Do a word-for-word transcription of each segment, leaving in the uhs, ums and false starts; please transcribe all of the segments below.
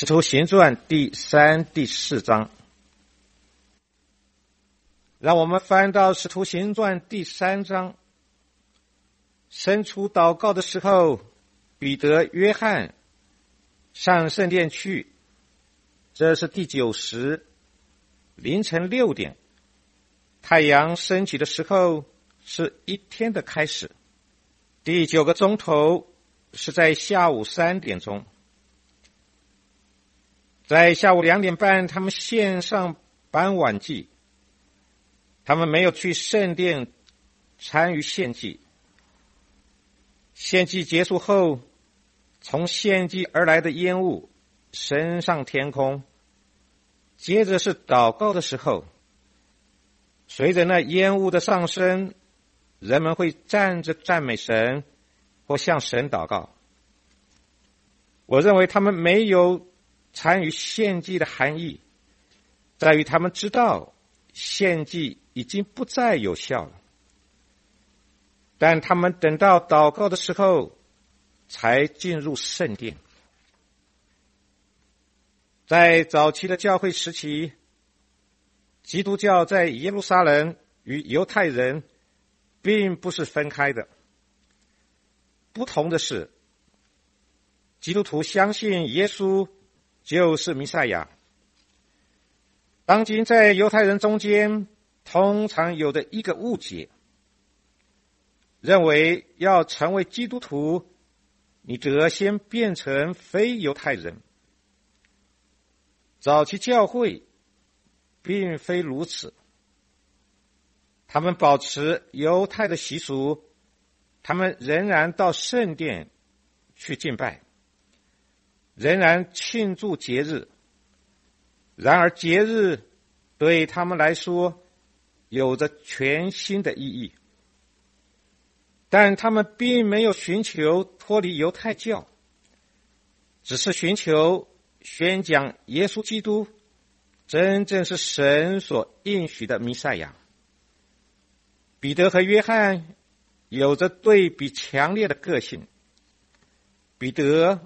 使徒行传第三、第四章。让我们翻到使徒行传第三章。伸出祷告的时候，彼得、约翰上圣殿去。这是第九时，凌晨六点，太阳升起的时候是一天的开始。第九个钟头是在下午三点钟。在下午两点半，他们献上傍晚祭。他们没有去圣殿参与献祭。献祭结束后，从献祭而来的烟雾升上天空。接着是祷告的时候，随着那烟雾的上升，人们会站着赞美神或向神祷告。我认为他们没有参与献祭的含义，在于他们知道献祭已经不再有效了，但他们等到祷告的时候才进入圣殿。在早期的教会时期，基督教在耶路撒冷与犹太人并不是分开的。不同的是，基督徒相信耶稣就是弥赛亚。当今在犹太人中间通常有的一个误解，认为要成为基督徒，你得先变成非犹太人。早期教会并非如此，他们保持犹太的习俗，他们仍然到圣殿去敬拜，仍然庆祝节日。然而节日对他们来说有着全新的意义，但他们并没有寻求脱离犹太教，只是寻求宣讲耶稣基督真正是神所应许的弥赛亚。彼得和约翰有着对比强烈的个性。彼得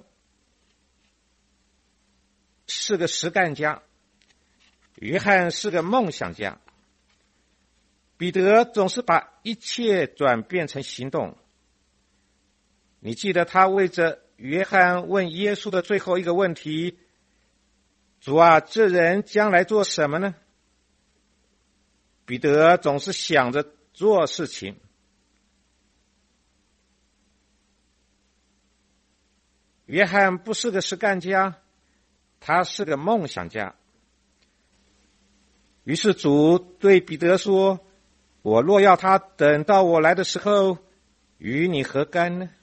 是个实干家，约翰是个梦想家。彼得总是把一切转变成行动。你记得他为着约翰问耶稣的最后一个问题：主啊，这人将来做什么呢？彼得总是想着做事情。约翰不是个实干家，他是个梦想家。于是主对彼得说：我若要他等到我来的时候，与你何干呢？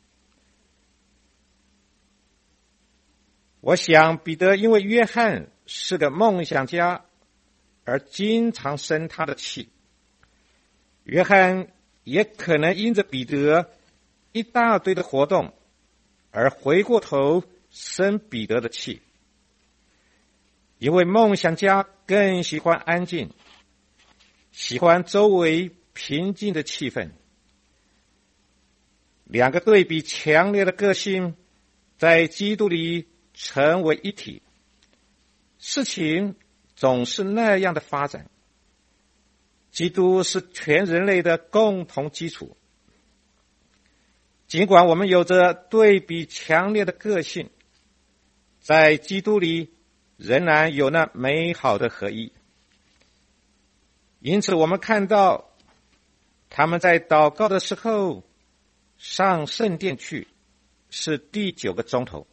我想彼得因为约翰是个梦想家而经常生他的气，约翰也可能因着彼得一大堆的活动而回过头生彼得的气。因为梦想家更喜欢安静，喜欢周围平静的气氛。两个对比强烈的个性在基督里成为一体，事情总是那样的发展。基督是全人类的共同基础。尽管我们有着对比强烈的个性，在基督里仍然有那美好的合一。因此我们看到他们在祷告的时候上圣殿去，是第九个钟头。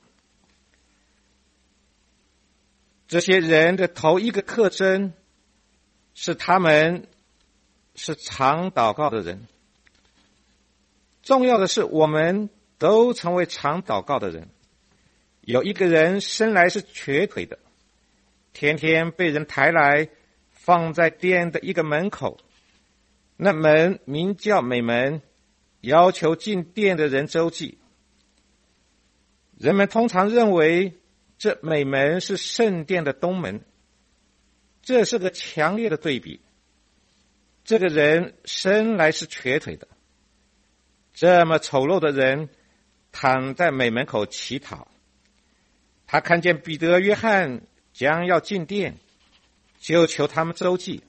这些人的头一个特征是他们是常祷告的人。重要的是我们都成为常祷告的人。有一个人生来是瘸腿的，天天被人抬来放在殿的一个门口，那门名叫美门，要求进殿的人周济。人们通常认为这美门是圣殿的东门，这是个强烈的对比。这个人生来是瘸腿的，这么丑陋的人躺在美门口乞讨， 他看见彼得、约翰将要进殿，就求他们周济。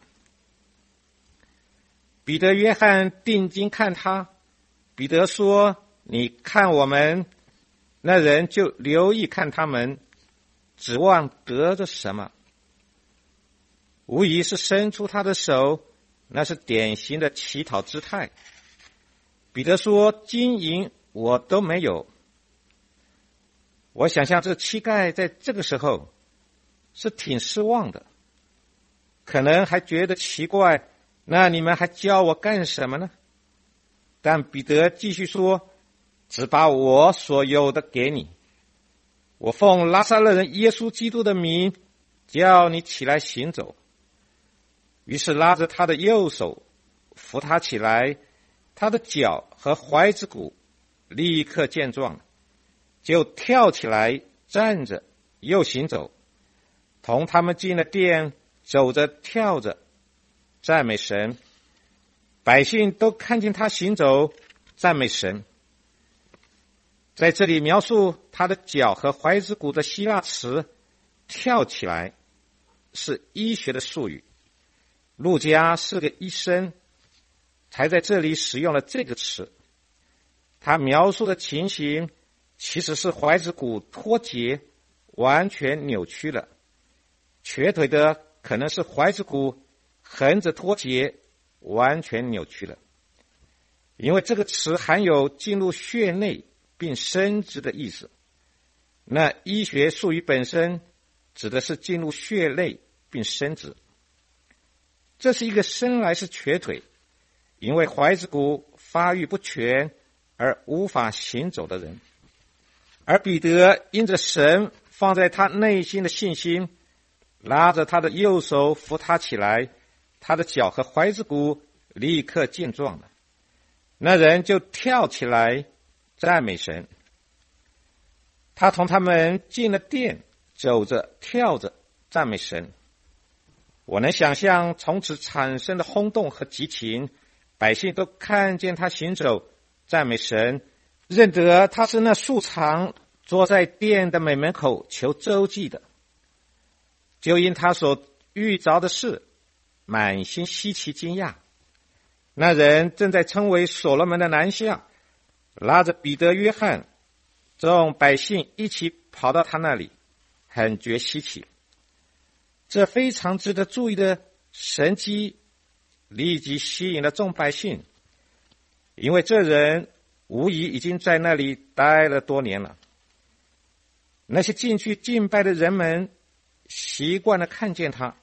彼得、约翰定睛看他，彼得说：“你看我们。”那人就留意看他们，指望得着什么？无疑是伸出他的手，那是典型的乞讨姿态。彼得说：“金银我都没有。”我想象这乞丐在这个时候是挺失望的，可能还觉得奇怪，那你们还教我干什么呢？但彼得继续说：“只把我所有的给你，我奉拉撒勒人耶稣基督的名，叫你起来行走。”于是拉着他的右手，扶他起来，他的脚和踝子骨立刻健壮，就跳起来站着，又行走，同他们进了殿，走着跳着，赞美神。百姓都看见他行走，赞美神。在这里描述他的脚和踝子骨的希腊词跳起来是医学的术语，路加是个医生，才在这里使用了这个词。他描述的情形其实是踝子骨脱节，完全扭曲了，瘸腿的可能是踝子骨横着脱节，完全扭曲了。因为这个词含有进入血内并伸直的意思，那医学术语本身指的是进入血内并伸直。这是一个生来是瘸腿，因为踝子骨发育不全而无法行走的人。而彼得因着神放在他内心的信心，拉着他的右手扶他起来，他的脚和踝子骨立刻健壮了。那人就跳起来赞美神。他同他们进了殿，走着跳着赞美神。我能想象从此产生的轰动和激情，百姓都看见他行走，赞美神，认得他是那素常坐在殿的美门口求周济的。就因他所遇着的事，满心稀奇惊讶。那人正在称为所罗门的南下，拉着彼得、约翰，众百姓一起跑到他那里，很觉稀奇。这非常值得注意的神迹立即吸引了众百姓，因为这人无疑已经在那里待了多年了。那些进去敬拜的人们习惯了看见他，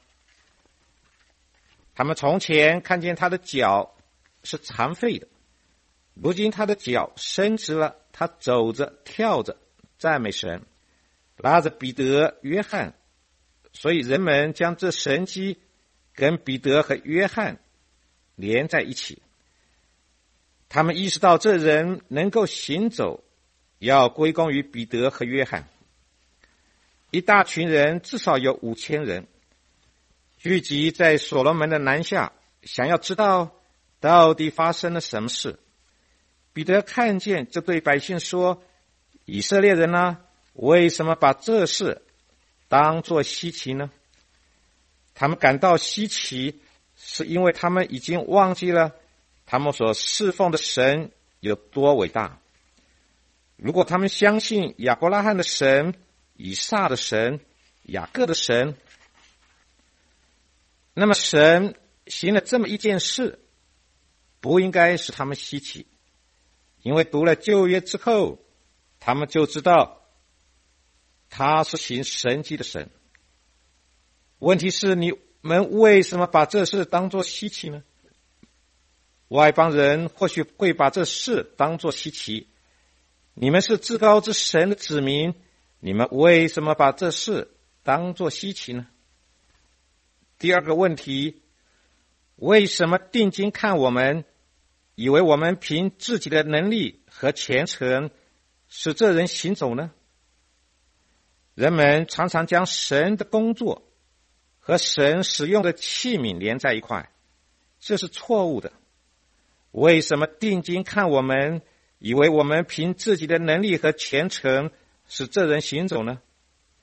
他们从前看见他的脚是残废的，如今他的脚伸直了，他走着跳着赞美神，拉着彼得、约翰。所以人们将这神迹跟彼得和约翰连在一起。他们意识到这人能够行走，要归功于彼得和约翰。一大群人，至少有五千人，聚集在所罗门的南下，想要知道到底发生了什么事。彼得看见，就对百姓说：“以色列人啊，为什么把这事当作稀奇呢？”他们感到稀奇，是因为他们已经忘记了他们所侍奉的神有多伟大。如果他们相信亚伯拉罕的神、以撒的神、雅各的神，那么神行了这么一件事，不应该使他们稀奇，因为读了旧约之后，他们就知道他是行神迹的神。问题是，你们为什么把这事当作稀奇呢？外邦人或许会把这事当作稀奇，你们是至高之神的子民，你们为什么把这事当作稀奇呢？第二个问题，为什么定睛看我们，以为我们凭自己的能力和虔诚使这人行走呢？人们常常将神的工作和神使用的器皿连在一块，这是错误的。为什么定睛看我们，以为我们凭自己的能力和虔诚使这人行走呢？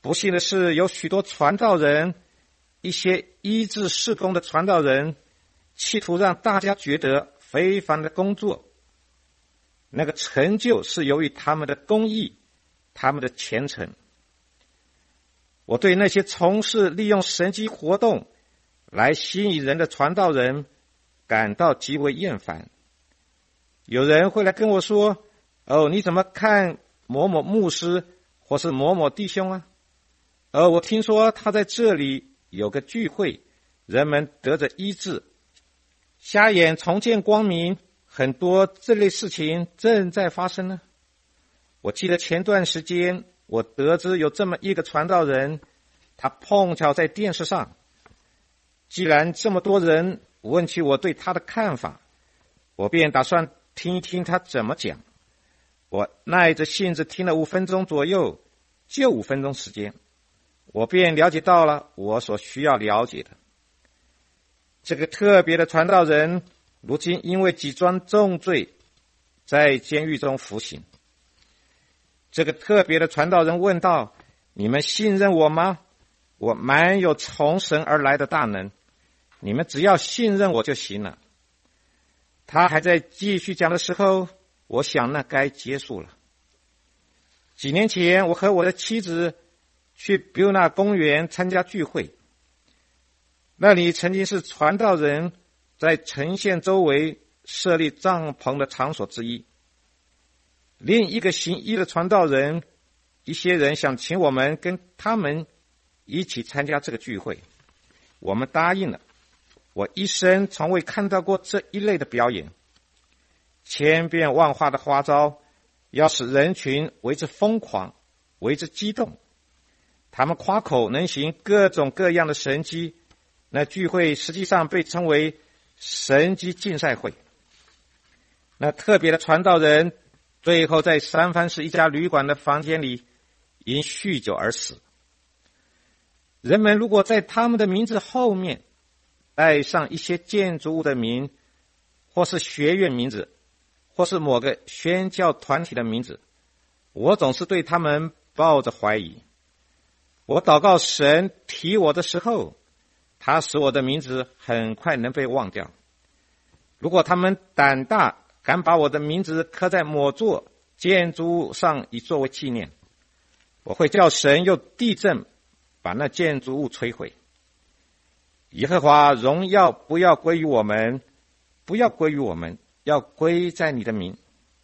不幸的是，有许多传道人，一些医治事工的传道人，企图让大家觉得非凡的工作，那个成就是由于他们的公义，他们的虔诚。我对那些从事利用神迹活动来吸引人的传道人感到极为厌烦。有人会来跟我说，哦，你怎么看某某牧师或是某某弟兄啊？呃，我听说他在这里有个聚会，人们得着医治，瞎眼重见光明，很多这类事情正在发生呢。我记得前段时间我得知有这么一个传道人，他碰巧在电视上。既然这么多人问起我对他的看法，我便打算听一听他怎么讲。我耐着性子听了五分钟左右，就五分钟时间，我便了解到了我所需要了解的。这个特别的传道人如今因为几桩重罪在监狱中服刑。这个特别的传道人问道，你们信任我吗？我满有从神而来的大能，你们只要信任我就行了。他还在继续讲的时候，我想那该结束了。几年前我和我的妻子去比乌纳公园参加聚会，那里曾经是传道人在城县周围设立帐篷的场所之一。另一个行医的传道人，一些人想请我们跟他们一起参加这个聚会，我们答应了。我一生从未看到过这一类的表演，千变万化的花招，要使人群为之疯狂，为之激动。他们夸口能行各种各样的神迹，那聚会实际上被称为神迹竞赛会。那特别的传道人最后在三藩市一家旅馆的房间里因酗酒而死。人们如果在他们的名字后面带上一些建筑物的名，或是学院名字，或是某个宣教团体的名字，我总是对他们抱着怀疑。我祷告神提我的时候，他使我的名字很快能被忘掉。如果他们胆大，敢把我的名字刻在某座建筑物上以作为纪念，我会叫神用地震把那建筑物摧毁。耶和华荣耀不要归于我们，不要归于我们，要归在你的名。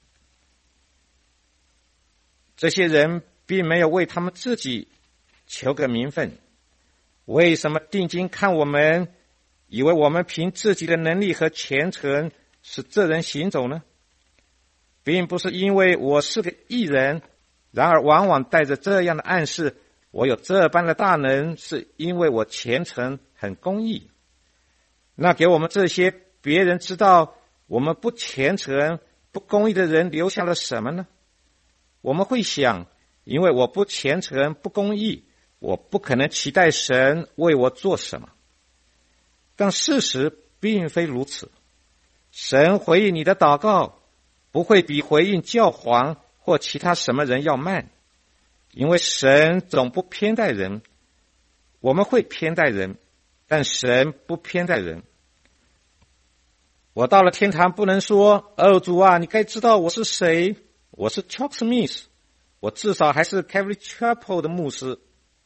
这些人并没有为他们自己求个名分，为什么定睛看我们，以为我们凭自己的能力和虔诚使这人行走呢？并不是因为我是个义人，然而往往带着这样的暗示，我有这般的大能，是因为我虔诚很公义。那给我们这些别人知道我们不虔诚不公义的人留下了什么呢？我们会想，因为我不虔诚不公义，我不可能期待神为我做什么。但事实并非如此。神回应你的祷告不会比回应教皇或其他什么人要慢，因为神总不偏待人。我们会偏待人，但神不偏待人。我到了天堂不能说，哦，主啊，你该知道我是谁，我是 Chuck Smith， 我至少还是 Calvary Chapel 的牧师。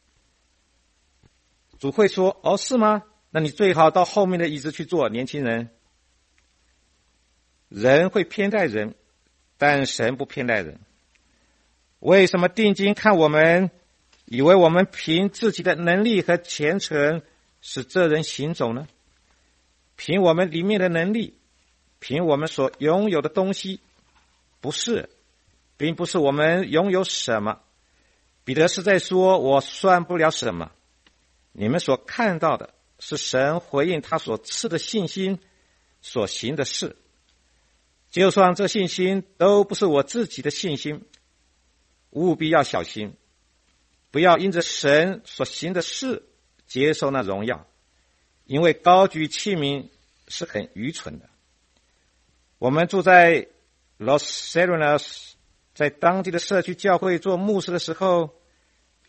主会说，哦，是吗？那你最好到后面的椅子去坐，年轻人。人会偏待人，但神不偏待人。为什么定睛看我们，以为我们凭自己的能力和虔诚使这人行走呢？凭我们里面的能力，凭我们所拥有的东西，不是，并不是我们拥有什么。彼得是在说，我算不了什么。你们所看到的是神回应他所赐的信心所行的事。就算这信心都不是我自己的信心，务必要小心，不要因着神所行的事接受那荣耀，因为高举器皿是很愚蠢的。我们住在 Los Serenos， 在当地的社区教会做牧师的时候，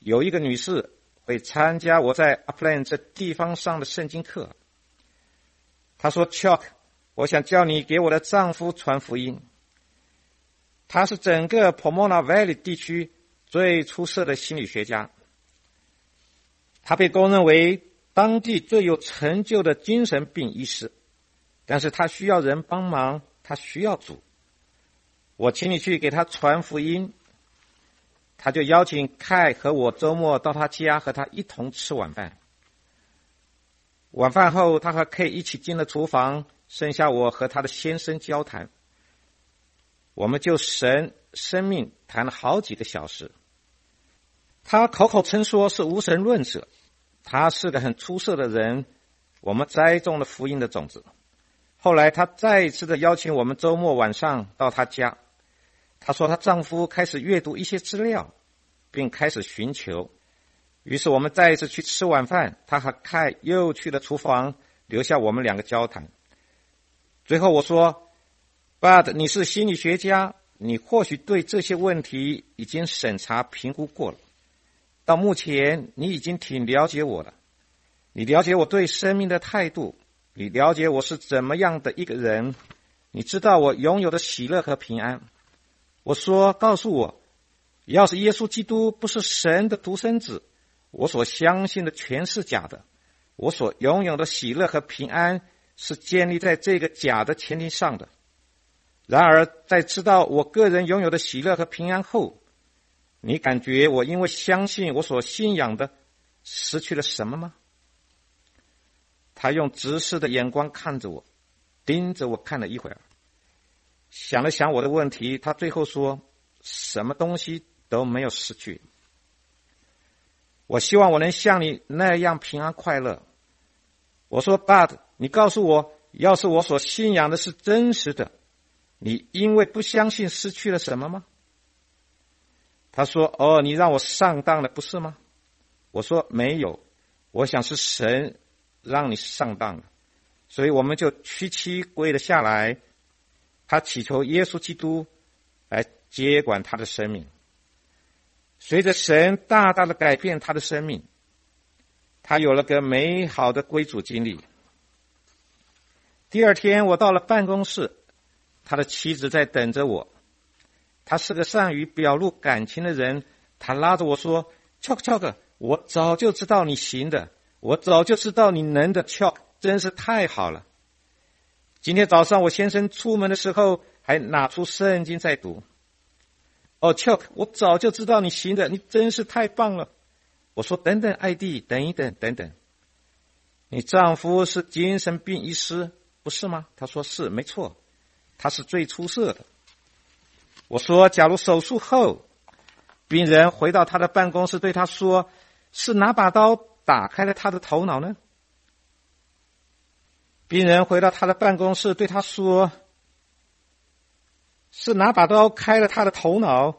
有一个女士会参加我在 Upland 这地方上的圣经课。她说 Chuck， 我想叫你给我的丈夫传福音。他是整个 Pomona Valley 地区最出色的心理学家，他被公认为当地最有成就的精神病医师，但是他需要人帮忙，他需要主。我请你去给他传福音。他就邀请凯和我周末到他家和他一同吃晚饭。晚饭后，他和 K 一起进了厨房，剩下我和他的先生交谈。我们就神生命谈了好几个小时。他口口称说是无神论者，他是个很出色的人，我们栽种了福音的种子。后来他再一次的邀请我们周末晚上到他家。她说她丈夫开始阅读一些资料，并开始寻求。于是我们再一次去吃晚饭，她和凯又去了厨房，留下我们两个交谈。最后我说 Bud， 你是心理学家，你或许对这些问题已经审查评估过了。到目前你已经挺了解我了，你了解我对生命的态度，你了解我是怎么样的一个人，你知道我拥有的喜乐和平安。我说告诉我，要是耶稣基督不是神的独生子，我所相信的全是假的，我所拥有的喜乐和平安是建立在这个假的前提上的。然而在知道我个人拥有的喜乐和平安后，你感觉我因为相信我所信仰的失去了什么吗？他用直视的眼光看着我，盯着我看了一会儿，想了想我的问题，他最后说，什么东西都没有失去。我希望我能像你那样平安快乐。我说 Bud， 你告诉我，要是我所信仰的是真实的，你因为不相信失去了什么吗？他说，哦，你让我上当了，不是吗？我说没有，我想是神让你上当了。所以我们就屈膝跪了下来，他祈求耶稣基督来接管他的生命。随着神大大的改变他的生命，他有了个美好的归主经历。第二天我到了办公室，他的妻子在等着我。他是个善于表露感情的人，他拉着我说， Chuck Chuck， 我早就知道你行的，我早就知道你能的 Chuck， 真是太好了。今天早上我先生出门的时候还拿出圣经在读。哦 Chuck， 我早就知道你行的，你真是太棒了。我说等等艾弟，等一等等等，你丈夫是精神病医师不是吗？他说是，没错，他是最出色的。我说假如手术后病人回到他的办公室对他说，是哪把刀打开了他的头脑呢？病人回到他的办公室对他说，是哪把刀开了他的头脑？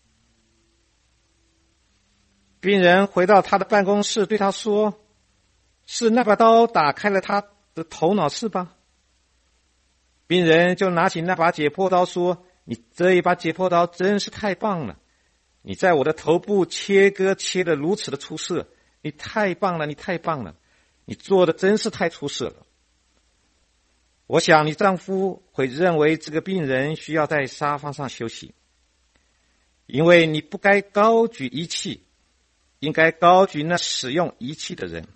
病人回到他的办公室对他说，是那把刀打开了他的头脑是吧？病人就拿起那把解剖刀说，你这一把解剖刀真是太棒了，你在我的头部切割切得如此的出色，你太棒了，你太棒了，你做的真是太出色了。我想你丈夫会认为这个病人需要在沙发上休息，因为你不该高举仪器，应该高举那使用仪器的人。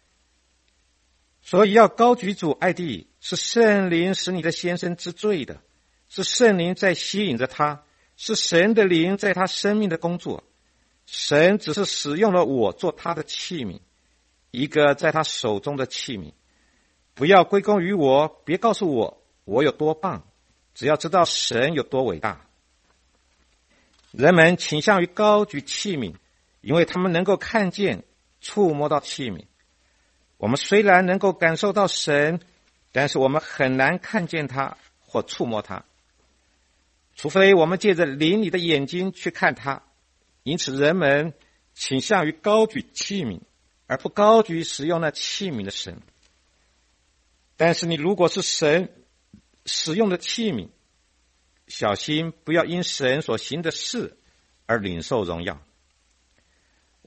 所以要高举主爱弟，是圣灵使你的先生知罪的，是圣灵在吸引着他，是神的灵在他生命的工作。神只是使用了我做他的器皿，一个在他手中的器皿。不要归功于我，别告诉我我有多棒，只要知道神有多伟大。人们倾向于高举器皿，因为他们能够看见、触摸到器皿。我们虽然能够感受到神，但是我们很难看见他或触摸他，除非我们借着灵里的眼睛去看他。因此人们倾向于高举器皿，而不高举使用那器皿的神。但是你如果是神使用的器皿，小心不要因神所行的事而领受荣耀。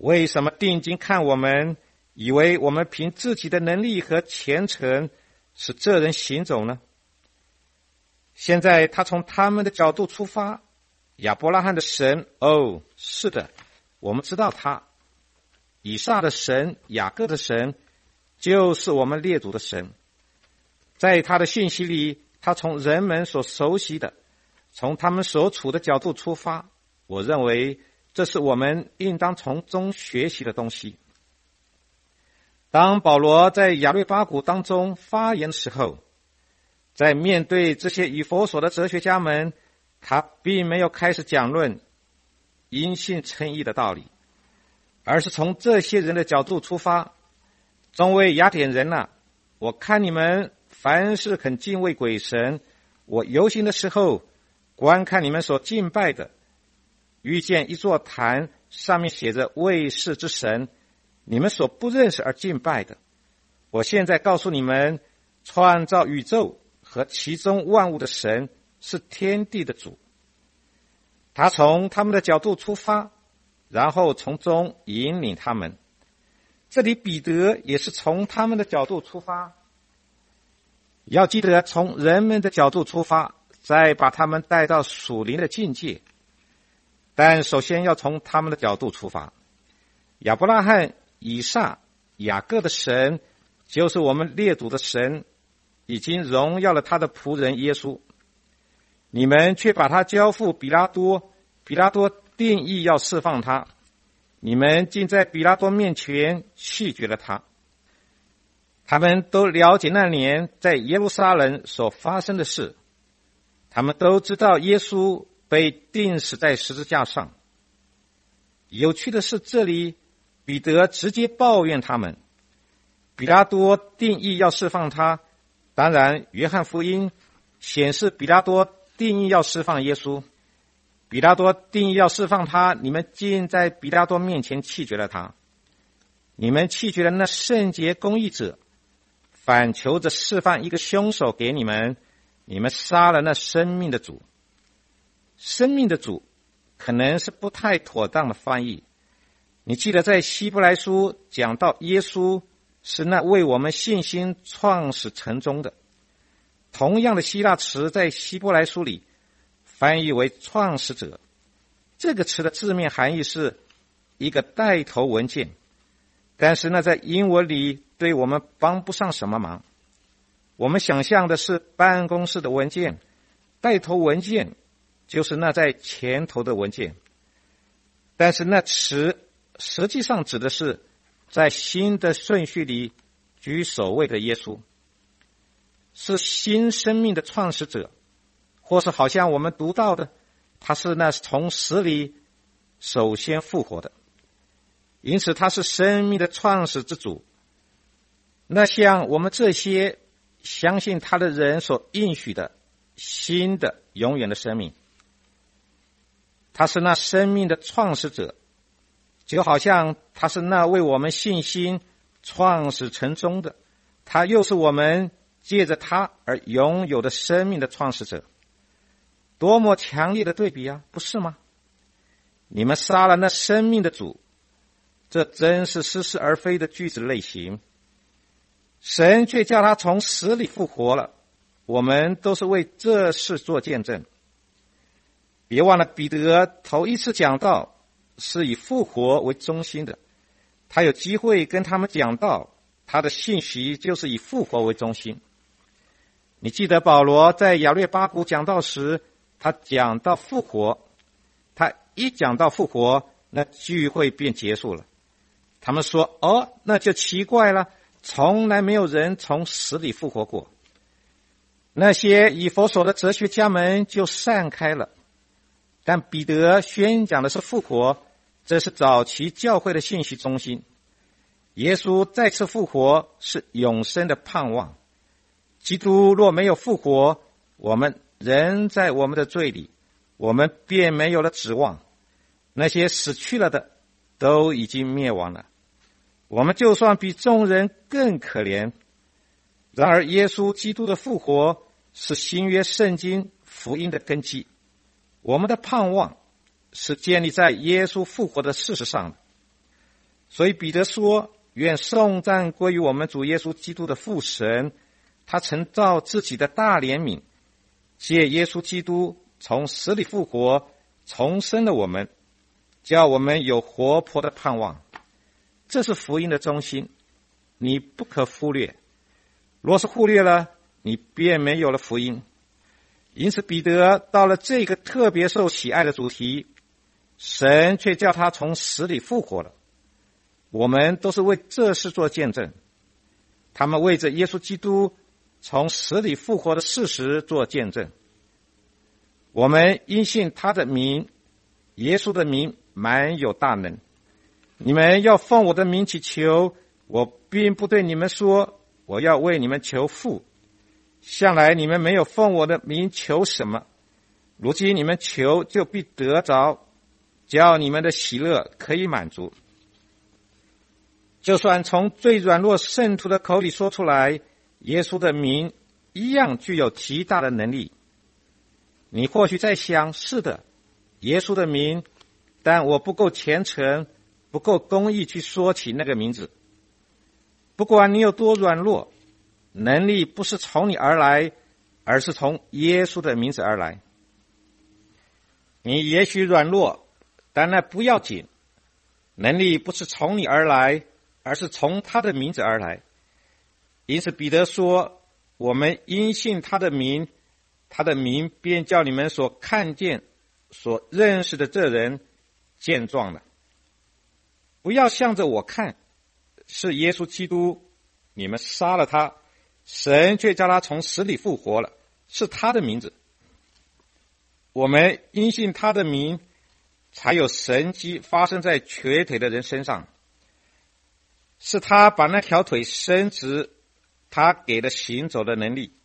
为什么定睛看我们，以为我们凭自己的能力和虔诚使这人行走呢？现在他从他们的角度出发，亚伯拉罕的神，哦，是的，我们知道他。以撒的神，雅各的神，就是我们列祖的神。在他的信息里，他从人们所熟悉的，从他们所处的角度出发，我认为这是我们应当从中学习的东西。当保罗在亚略巴谷当中发言的时候，在面对这些以弗所的哲学家们，他并没有开始讲论因信称义的道理，而是从这些人的角度出发。众位雅典人啊，我看你们凡是肯敬畏鬼神，我游行的时候观看你们所敬拜的，遇见一座坛，上面写着卫士之神，你们所不认识而敬拜的。我现在告诉你们，创造宇宙和其中万物的神是天地的主。他从他们的角度出发，然后从中引领他们。这里彼得也是从他们的角度出发。要记得从人们的角度出发，再把他们带到属灵的境界。但首先要从他们的角度出发。亚伯拉罕、以撒、雅各的神，就是我们列祖的神，已经荣耀了他的仆人耶稣。你们却把他交付比拉多，比拉多定义要释放他，你们竟在比拉多面前弃绝了他。他们都了解那年在耶路撒冷所发生的事，他们都知道耶稣被钉死在十字架上。有趣的是，这里彼得直接抱怨他们。比拉多定义要释放他，当然约翰福音显示比拉多定义要释放耶稣。比拉多定义要释放他，你们竟在比拉多面前弃绝了他。你们弃绝了那圣洁公义者，反求着释放一个凶手给你们，你们杀了那生命的主。生命的主可能是不太妥当的翻译。你记得在希伯来书讲到耶稣是那为我们信心创始成终的，同样的希腊词在希伯来书里翻译为创始者。这个词的字面含义是一个带头文件，但是呢，在英文里对我们帮不上什么忙。我们想象的是办公室的文件，带头文件就是那在前头的文件，但是那词实际上指的是在新的顺序里居首位的耶稣，是新生命的创始者，或是好像我们读到的，他是那从死里首先复活的，因此他是生命的创始之主。那像我们这些相信他的人所应许的新的永远的生命，他是那生命的创始者，就好像他是那为我们信心创始成终的，他又是我们借着他而拥有的生命的创始者。多么强烈的对比啊，不是吗？你们杀了那生命的主，这真是似是而非的句子类型。神却叫他从死里复活了，我们都是为这事做见证。别忘了，彼得头一次讲道是以复活为中心的，他有机会跟他们讲道，他的信息就是以复活为中心。你记得保罗在亚略巴谷讲道时，他讲到复活，他一讲到复活，那聚会便结束了。他们说，哦，那就奇怪了，从来没有人从死里复活过。那些以弗所的哲学家们就散开了。但彼得宣讲的是复活，这是早期教会的信息中心。耶稣再次复活是永生的盼望。基督若没有复活，我们仍在我们的罪里，我们便没有了指望。那些死去了的都已经灭亡了，我们就算比众人更可怜。然而耶稣基督的复活是新约圣经福音的根基，我们的盼望是建立在耶稣复活的事实上的。 所以彼得说，愿颂赞归于我们主耶稣基督的父神，他曾照自己的大怜悯，借耶稣基督从死里复活，重生了我们，叫我们有活泼的盼望。这是福音的中心，你不可忽略。若是忽略了，你便没有了福音。因此彼得到了这个特别受喜爱的主题，神却叫他从死里复活了。我们都是为这事做见证，他们为着耶稣基督从死里复活的事实做见证。我们因信他的名，耶稣的名满有大能。你们要奉我的名祈求，我并不对你们说我要为你们求父，向来你们没有奉我的名求什么，如今你们求就必得着，叫你们的喜乐可以满足。就算从最软弱圣徒的口里说出来，耶稣的名一样具有极大的能力。你或许在想，是的，耶稣的名，但我不够虔诚，不够公义去说起那个名字。不管你有多软弱，能力不是从你而来，而是从耶稣的名字而来。你也许软弱，但那不要紧，能力不是从你而来，而是从他的名字而来。因此彼得说，我们因信他的名，他的名便叫你们所看见所认识的这人健壮了。不要向着我看，是耶稣基督，你们杀了他，神却叫他从死里复活了，是他的名字。我们因信他的名，才有神迹发生在瘸腿的人身上，是他把那条腿伸直，他给了行走的能力，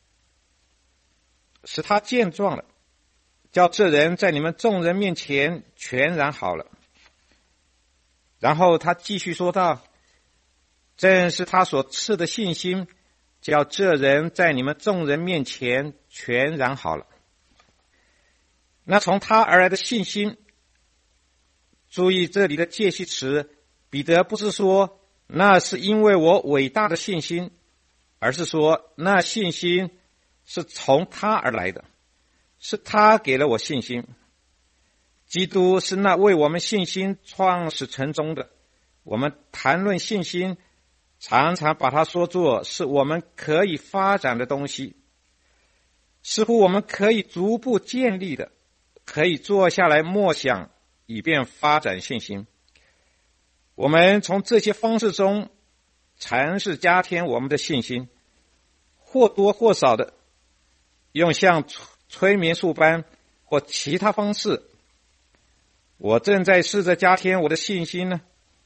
使他健壮了，叫这人在你们众人面前全然好了。然后他继续说道，正是他所赐的信心，叫这人在你们众人面前全然好了。那从他而来的信心，注意这里的介系词，彼得不是说那是因为我伟大的信心，而是说那信心是从他而来的，是他给了我信心。基督是那为我们信心创始成终的。我们谈论信心，常常把它说作是我们可以发展的东西，似乎我们可以逐步建立的，可以坐下来默想，以便发展信心。我们从这些方式中尝试加添我们的信心，或多或少的用像催眠术般或其他方式。我正在试着加添我的信心呢，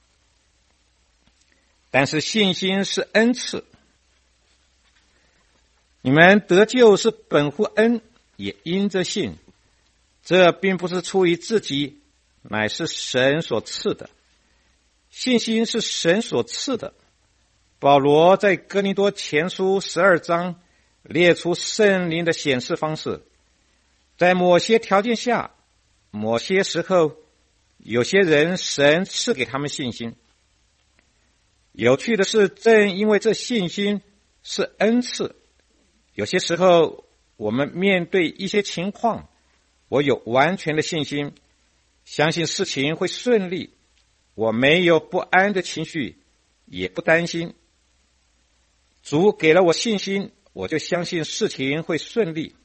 但是信心是恩赐。你们得救是本乎恩，也因着信，这并不是出于自己，乃是神所赐的。信心是神所赐的。保罗在哥林多前书十二章列出圣灵的显示方式，在某些条件下，某些时候，有些人神赐给他们信心。有趣的是，正因为这信心是恩赐，有些时候我们面对一些情况，我有完全的信心，相信事情会顺利，我没有不安的情绪，也不担心。主给了我信心，我就相信事情会顺利。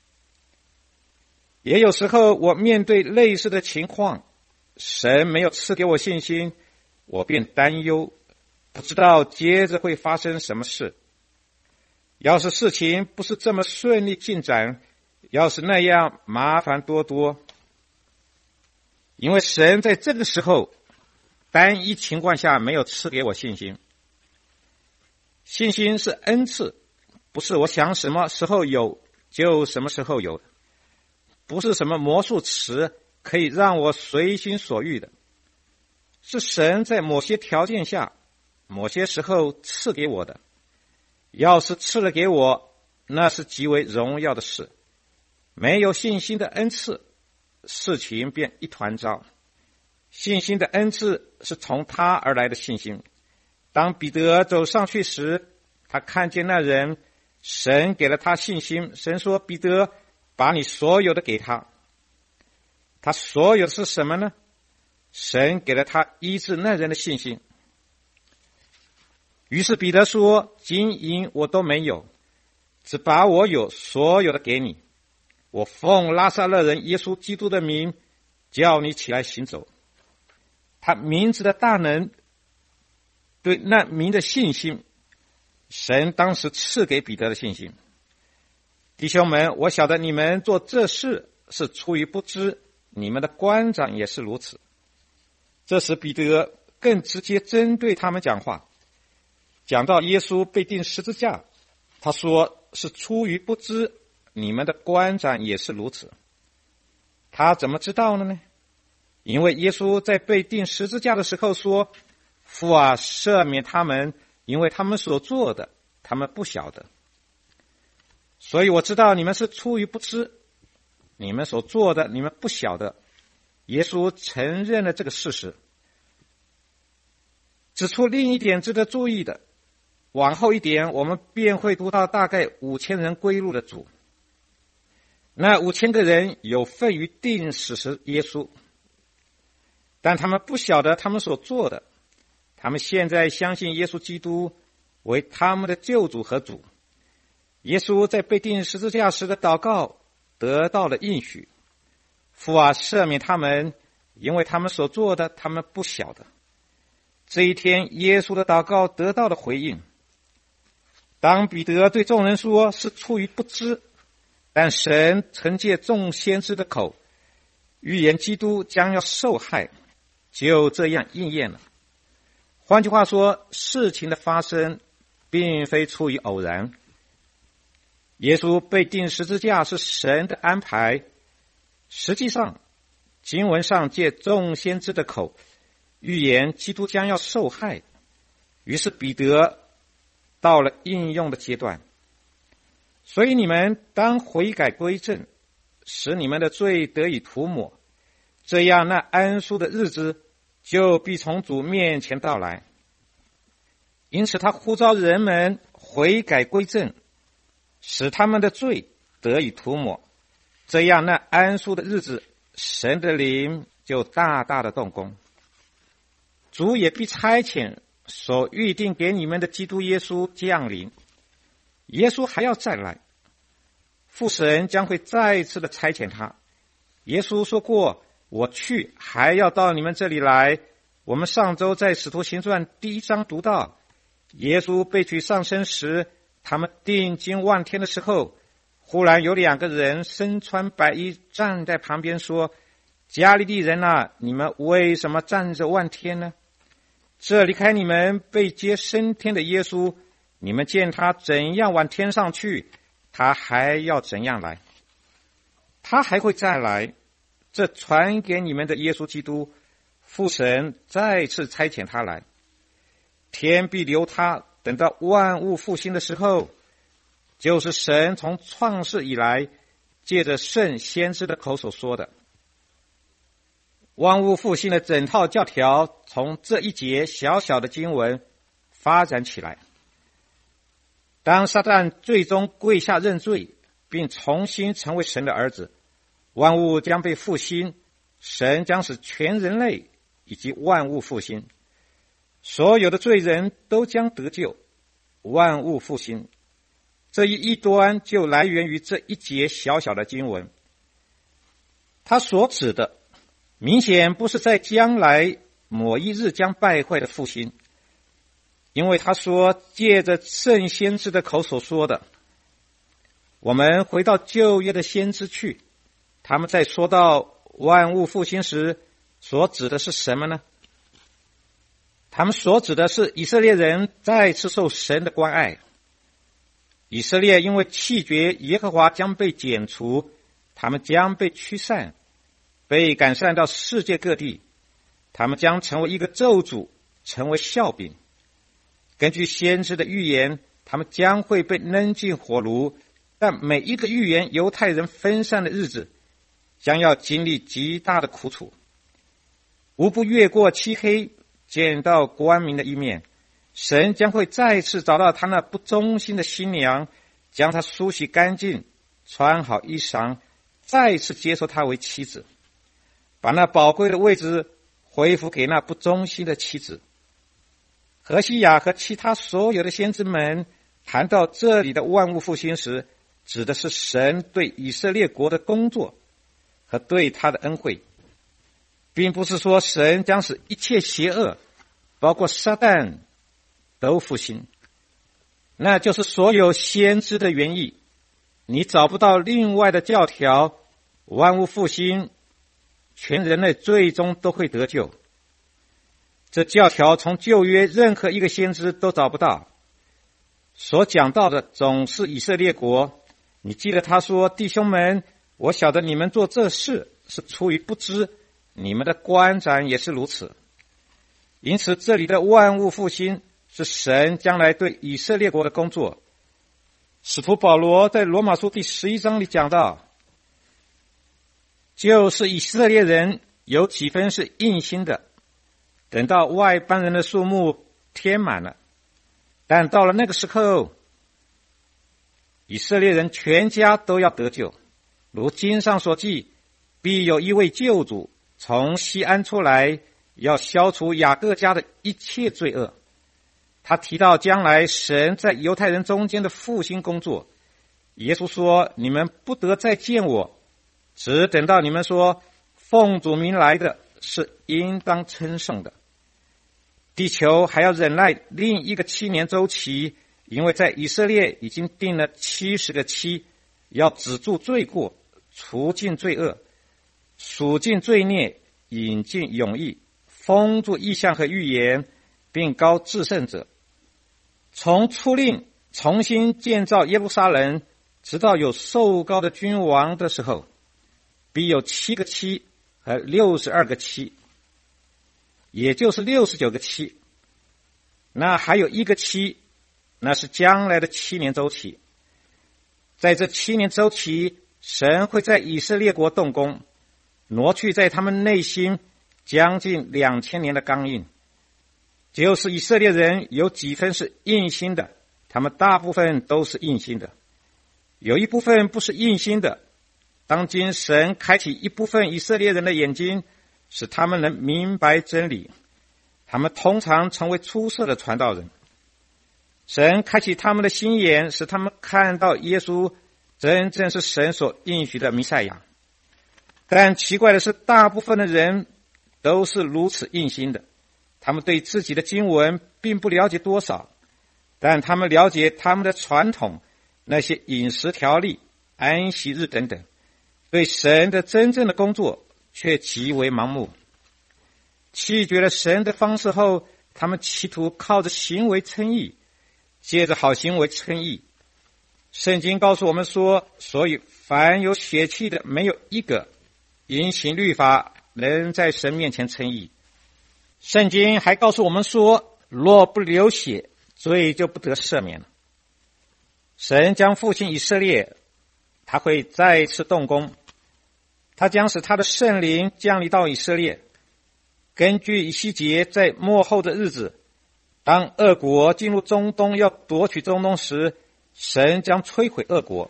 也有时候我面对类似的情况，神没有赐给我信心，我便担忧，不知道接着会发生什么事。要是事情不是这么顺利进展，要是那样麻烦多多。因为神在这个时候单一情况下没有赐给我信心。信心是恩赐，不是我想什么时候有就什么时候有的，不是什么魔术词可以让我随心所欲的，是神在某些条件下某些时候赐给我的。要是赐了给我，那是极为荣耀的事。没有信心的恩赐，事情便一团糟。 信心的恩赐是从他而来的信心。当彼得走上去时，他看见那人，神给了他信心。神说：彼得，把你所有的给他。他所有的是什么呢？神给了他医治那人的信心。于是彼得说：金银我都没有，只把我有所有的给你。我奉拉撒勒人耶稣基督的名，叫你起来行走。他名字的大能，对那名的信心，神当时赐给彼得的信心。弟兄们，我晓得你们做这事是出于不知，你们的官长也是如此。这时彼得更直接针对他们讲话，讲到耶稣被钉十字架，他说是出于不知，你们的官长也是如此。他怎么知道了呢？因为耶稣在被钉十字架的时候说：父啊，赦免他们，因为他们所做的，他们不晓得。所以我知道你们是出于不知，你们所做的，你们不晓得。耶稣承认了这个事实。指出另一点值得注意的，往后一点我们便会读到大概五千人归入的主。那五千个人有份于钉死时耶稣，但他们不晓得他们所做的。他们现在相信耶稣基督为他们的救主和主。耶稣在被钉十字架时的祷告得到了应许：父啊，赦免他们，因为他们所做的，他们不晓得。这一天，耶稣的祷告得到了回应。当彼得对众人说是出于不知，但神曾借众先知的口预言基督将要受害，就这样应验了。换句话说，事情的发生并非出于偶然。耶稣被钉十字架是神的安排。实际上，经文上借众先知的口预言基督将要受害，于是彼得到了应用的阶段。所以你们当悔改归正，使你们的罪得以涂抹，这样那安舒的日子就必从主面前到来。因此他呼召人们悔改归正，使他们的罪得以涂抹，这样那安舒的日子，神的灵就大大的动工。主也必差遣所预定给你们的基督耶稣降临。耶稣还要再来，父神将会再一次的差遣他。耶稣说过：我去，还要到你们这里来。我们上周在使徒行传第一章读到，耶稣被取上升时，他们定睛望天的时候，忽然有两个人身穿白衣站在旁边说：加利利人啊，你们为什么站着望天呢？这离开你们被接升天的耶稣，你们见他怎样往天上去，他还要怎样来。他还会再来。这传给你们的耶稣基督，父神再次差遣他来。天必留他，等到万物复兴的时候，就是神从创世以来借着圣先知的口所说的。万物复兴的整套教条从这一节小小的经文发展起来。当撒旦最终跪下认罪，并重新成为神的儿子，万物将被复兴，神将使全人类以及万物复兴，所有的罪人都将得救，万物复兴。这一异端就来源于这一节小小的经文。它所指的明显不是在将来某一日将败坏的复兴，因为他说借着圣先知的口所说的。我们回到旧约的先知去，他们在说到万物复兴时所指的是什么呢？他们所指的是以色列人再次受神的关爱。以色列因为弃绝耶和华将被剪除，他们将被驱散，被赶散到世界各地，他们将成为一个咒诅，成为笑柄。根据先知的预言，他们将会被扔进火炉，但每一个预言犹太人分散的日子将要经历极大的苦楚。 无不越过漆黑，见到光明的一面。神将会再次找到他那不忠心的新娘，将她梳洗干净，穿好衣裳，再次接受她为妻子，把那宝贵的位置恢复给那不忠心的妻子。何西亚和其他所有的先知们谈到这里的万物复兴时，指的是神对以色列国的工作和对他的恩惠，并不是说神将使一切邪恶，包括撒旦，都复兴。那就是所有先知的原意。你找不到另外的教条，万物复兴，全人类最终都会得救。这教条从旧约任何一个先知都找不到，所讲到的总是以色列国。你记得他说，弟兄们，我晓得你们做这事是出于不知，你们的官长也是如此。因此这里的万物复兴是神将来对以色列国的工作。使徒保罗在罗马书第十一章里讲到，就是以色列人有几分是硬心的，等到外邦人的数目填满了，但到了那个时候，以色列人全家都要得救。如经上所记，必有一位救主从西安出来，要消除雅各家的一切罪恶。他提到将来神在犹太人中间的复兴工作。耶稣说，你们不得再见我，只等到你们说奉主名来的是应当称颂的。地球还要忍耐另一个七年周期，因为在以色列已经定了七十个期，要止住罪过，除尽罪恶，数尽罪孽，引进永义，封住异象和预言，并高至圣者。从出令重新建造耶路撒冷，直到有受膏的君王的时候，必有七个期和六十二个期，也就是六十九个期。那还有一个期，那是将来的七年周期。在这七年周期，神会在以色列国动工，挪去在他们内心将近两千年的刚硬。就是以色列人有几分是硬心的，他们大部分都是硬心的。有一部分不是硬心的，当今神开启一部分以色列人的眼睛，使他们能明白真理，他们通常成为出色的传道人。神开启他们的心眼，使他们看到耶稣真正是神所应许的弥赛亚。但奇怪的是，大部分的人都是如此硬心的，他们对自己的经文并不了解多少，但他们了解他们的传统，那些饮食条例、安息日等等，对神的真正的工作却极为盲目。弃绝了神的方式后，他们企图靠着行为称义，借着好行为称义。圣经告诉我们说，所以凡有血气的，没有一个因行律法能在神面前称义。圣经还告诉我们说，若不流血，罪就不得赦免了。神将复兴以色列，他会再次动工，他将使他的圣灵降临到以色列。根据以西结在末后的日子，当俄国进入中东要夺取中东时，神将摧毁俄国。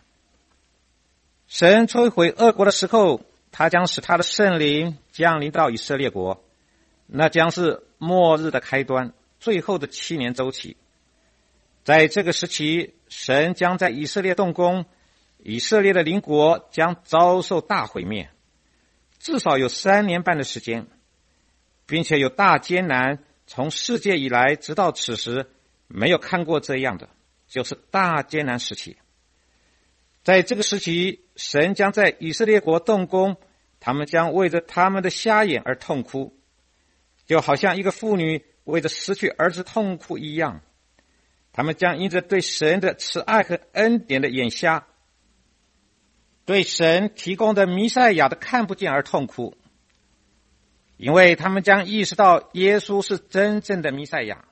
神摧毁俄国的时候，他将使他的圣灵降临到以色列国，那将是末日的开端，最后的七年周期。在这个时期，神将在以色列动工，以色列的邻国将遭受大毁灭，至少有三年半的时间，并且有大艰难，从世界以来直到此时没有看过这样的，就是大艰难时期。在这个时期，神将在以色列国动工，他们将为着他们的瞎眼而痛哭，就好像一个妇女为着失去儿子痛哭一样。他们将因着对神的慈爱和恩典的眼瞎，对神提供的弥赛亚的看不见而痛哭，因为他们将意识到耶稣是真正的弥赛亚。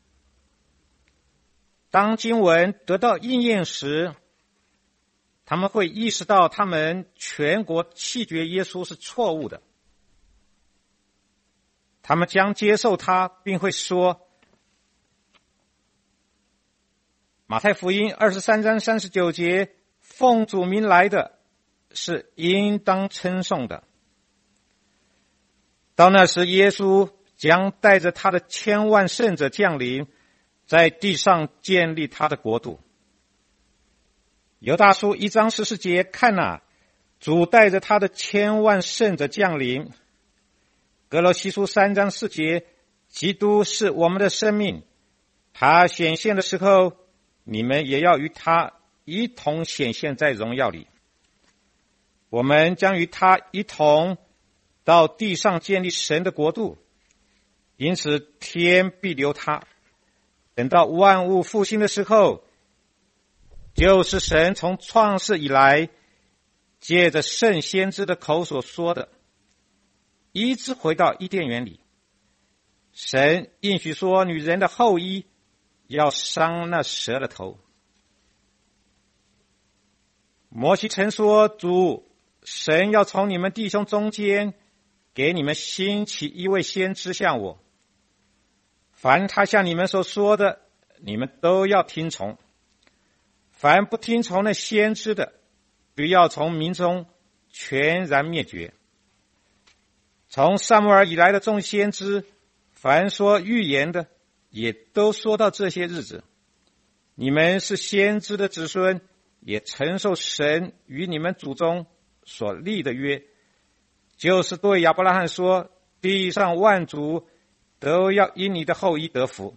当经文得到应验时，他们会意识到他们全国弃绝耶稣是错误的。 他们将接受他，并会说，马太福音二十三章三十九节，奉主名来的是应当称颂的。到那时，耶稣将带着他的千万圣者降临，在地上建立他的国度。犹大书一章十四节，看啊，主带着他的千万圣者降临。哥罗西书三章四节，基督是我们的生命，他显现的时候，你们也要与他一同显现在荣耀里。我们将与他一同到地上建立神的国度，因此天必留他。等到万物复兴的时候，就是神从创世以来借着圣先知的口所说的，一直回到伊甸园里。神应许说，女人的后裔要伤那蛇的头。摩西曾说，主神要从你们弟兄中间给你们兴起一位先知像我，凡他向你们所说的，你们都要听从。凡不听从那先知的，必要从民中全然灭绝。从撒母耳以来的众先知，凡说预言的，也都说到这些日子。你们是先知的子孙，也承受神与你们祖宗所立的约，就是对亚伯拉罕说，地上万族都要因你的后裔得福。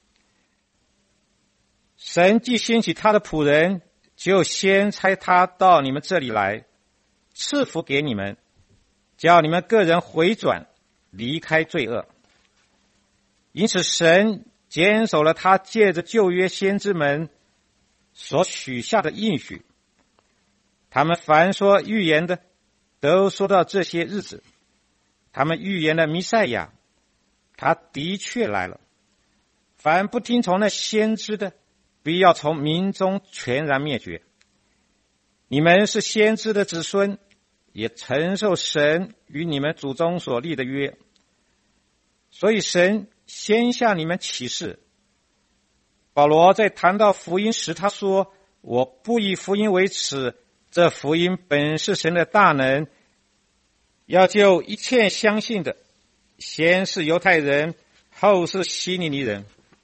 神既兴起他的仆人，就先差他到你们这里来，赐福给你们，叫你们个人回转，离开罪恶。因此神坚守了他借着旧约先知们所许下的应许，他们凡说预言的，都说到这些日子。他们预言的弥赛亚，他的确来了。凡不听从那先知的，必要从民中全然灭绝。你们是先知的子孙，也承受神与你们祖宗所立的约，所以神先向你们起誓。保罗在谈到福音时，他说，我不以福音为耻，这福音本是神的大能，要救一切相信的，先是犹太人，后是希利尼人。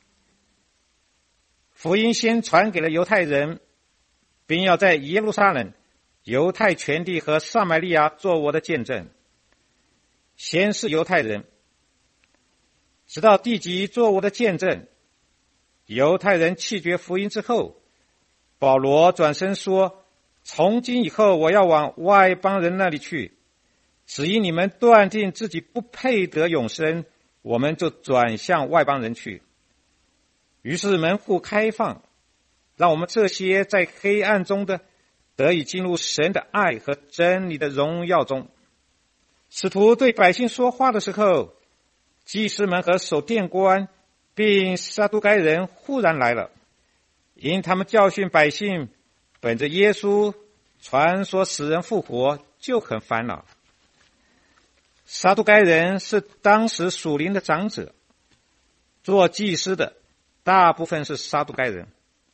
福音先传给了犹太人，并要在耶路撒冷、犹太全地和撒玛利亚做我的见证。先是犹太人，直到地极做我的见证。犹太人弃绝福音之后，保罗转身说，从今以后我要往外邦人那里去，只因你们断定自己不配得永生，我们就转向外邦人去。于是门户开放，让我们这些在黑暗中的得以进入神的爱和真理的荣耀中。使徒对百姓说话的时候，祭司们和守殿官并撒都该人忽然来了，因他们教训百姓，本着耶稣传说死人复活，就很烦恼。撒都该人是当时属灵的长者，做祭司的大部分是撒都该人。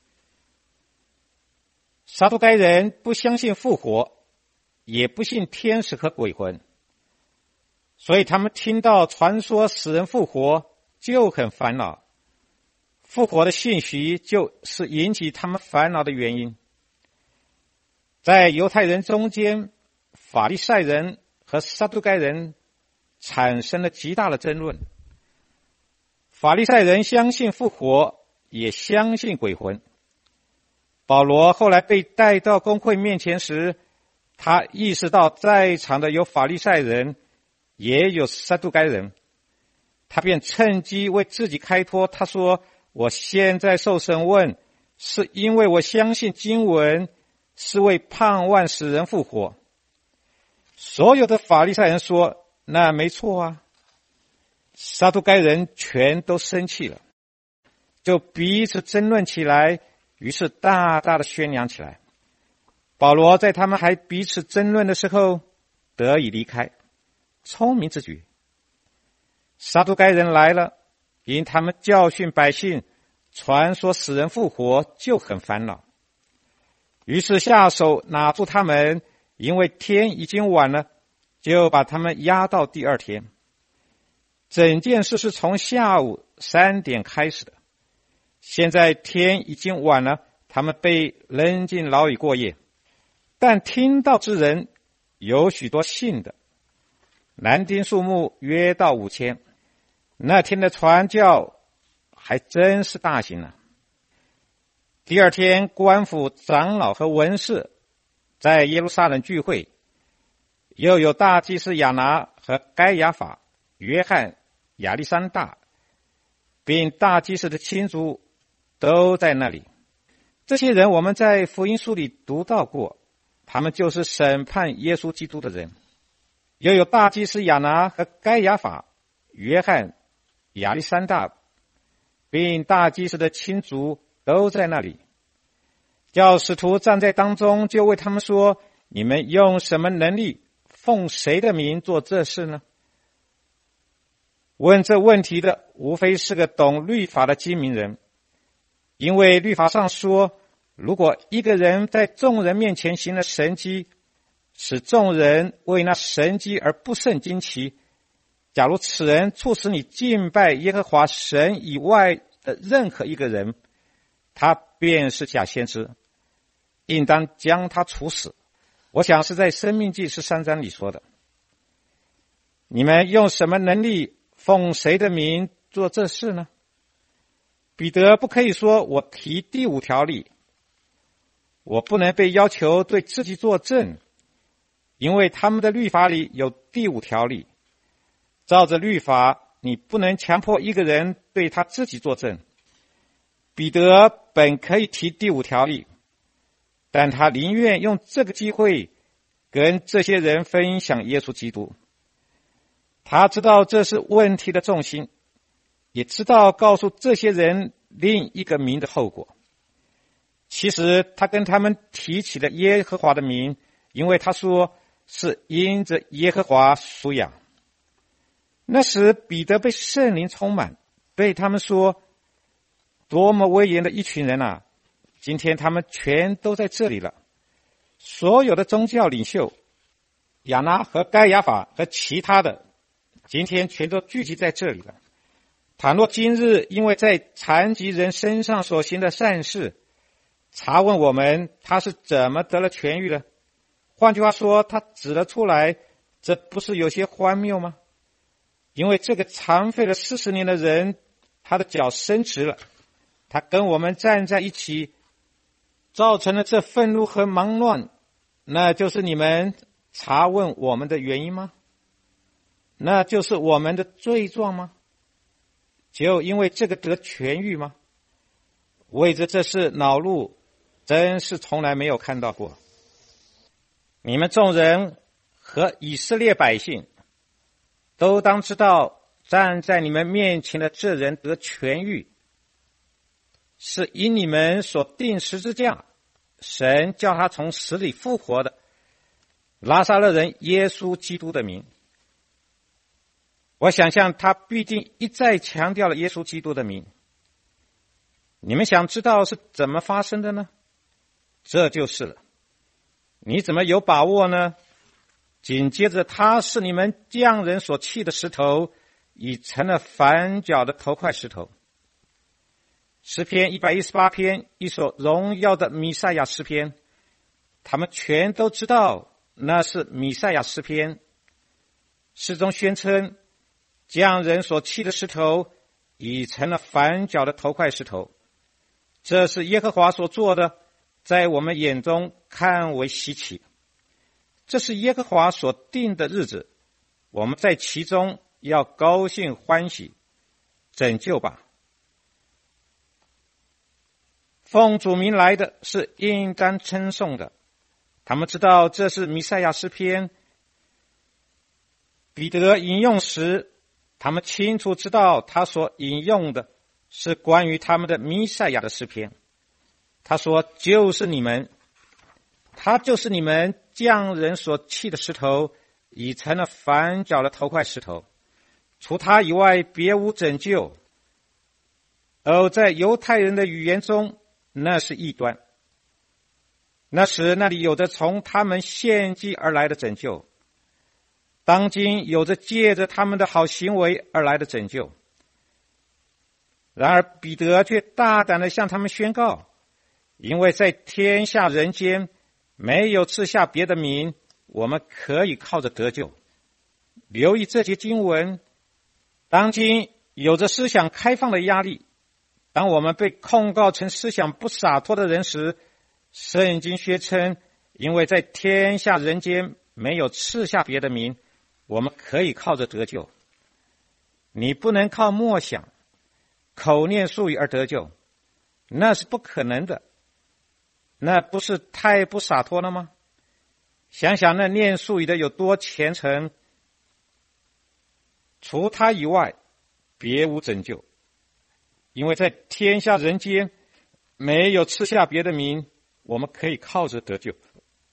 撒都该人不相信复活，也不信天使和鬼魂，所以他们听到传说死人复活就很烦恼。复活的信息就是引起他们烦恼的原因。在犹太人中间，法利赛人和撒都该人产生了极大的争论。法利赛人相信复活，也相信鬼魂。保罗后来被带到公会面前时，他意识到在场的有法利赛人，也有撒都该人，他便趁机为自己开脱。他说，我现在受审问，是因为我相信经文，是为盼望使人复活。所有的法利赛人说，那没错啊。撒都该人全都生气了，就彼此争论起来，于是大大的宣扬起来。保罗在他们还彼此争论的时候得以离开，聪明之举。 撒都该人来了，因他们教训百姓，传说死人复活，就很烦恼。于是下手拿住他们，因为天已经晚了，就把他们押到第二天。整件事是从下午三点开始的。现在天已经晚了，他们被扔进牢里过夜。但听到之人有许多信的，男丁数目约到五千。那天的传教还真是大型了。第二天，官府长老和文士在耶路撒冷聚会，又有大祭司亚拿和该亚法、约翰、亚历山大，并大祭司的亲族都在那里。这些人我们在福音书里读到过，他们就是审判耶稣基督的人。又有大祭司亚拿和该亚法、约翰、亚历山大，并大祭司的亲族都在那里。叫使徒站在当中，就为他们说：你们用什么能力，奉谁的名做这事呢？问这问题的无非是个懂律法的精明人，因为律法上说，如果一个人在众人面前行了神迹，使众人为那神迹而不胜惊奇，假如此人促使你敬拜耶和华神以外的任何一个人，他便是假先知，应当将他处死。我想是在申命记十三章里说的。你们用什么能力，奉谁的名做这事呢？彼得不可以说我提第五条例，我不能被要求对自己作证，因为他们的律法里有第五条例。照着律法，你不能强迫一个人对他自己作证。彼得本可以提第五条例，但他宁愿用这个机会跟这些人分享耶稣基督。他知道这是问题的重心，也知道告诉这些人另一个名的后果。其实他跟他们提起了耶和华的名，因为他说是因着耶和华属养。那时彼得被圣灵充满，对他们说：多么威严的一群人啊！今天他们全都在这里了。所有的宗教领袖亚拿和该亚法和其他的，今天全都聚集在这里了。倘若今日因为在残疾人身上所行的善事，查问我们他是怎么得了痊愈的，换句话说，他指了出来，这不是有些荒谬吗？因为这个残废了四十年的人，他的脚伸直了，他跟我们站在一起，造成了这愤怒和忙乱，那就是你们查问我们的原因吗？那就是我们的罪状吗？就因为这个得痊愈吗？为着这事恼怒，真是从来没有看到过。你们众人和以色列百姓都当知道，站在你们面前的这人得痊愈，是因你们所定十字架，神叫他从死里复活的拉撒勒人耶稣基督的名。我想象他必定一再强调了耶稣基督的名。你们想知道是怎么发生的呢？这就是了。你怎么有把握呢？紧接着，他是你们匠人所弃的石头，已成了反脚的头块石头。诗篇一百一十八篇，一首荣耀的弥赛亚诗篇，他们全都知道那是弥赛亚诗篇。诗中宣称，匠人所弃的石头已成了反脚的头块石头，这是耶和华所做的，在我们眼中看为稀奇。这是耶和华所定的日子，我们在其中要高兴欢喜，拯救吧。奉主名来的是应当称颂的，他们知道这是弥赛亚诗篇。彼得引用时，他们清楚知道他所引用的是关于他们的弥赛亚的诗篇。他说，就是你们，他就是你们匠人所弃的石头，已成了反脚的头块石头。 除他以外别无拯救。而在犹太人的语言中，那是异端。那时那里有着从他们献祭而来的拯救，当今有着借着他们的好行为而来的拯救。然而彼得却大胆地向他们宣告，因为在天下人间没有赐下别的名，我们可以靠着得救。留意这节经文，当今有着思想开放的压力，当我们被控告成思想不洒脱的人时，圣经宣称，因为在天下人间没有赐下别的名，我们可以靠着得救。你不能靠默想、口念术语而得救，那是不可能的。那不是太不洒脱了吗？想想那念术语的有多虔诚，除他以外别无拯救，因为在天下人间没有赐下别的名，我们可以靠着得救。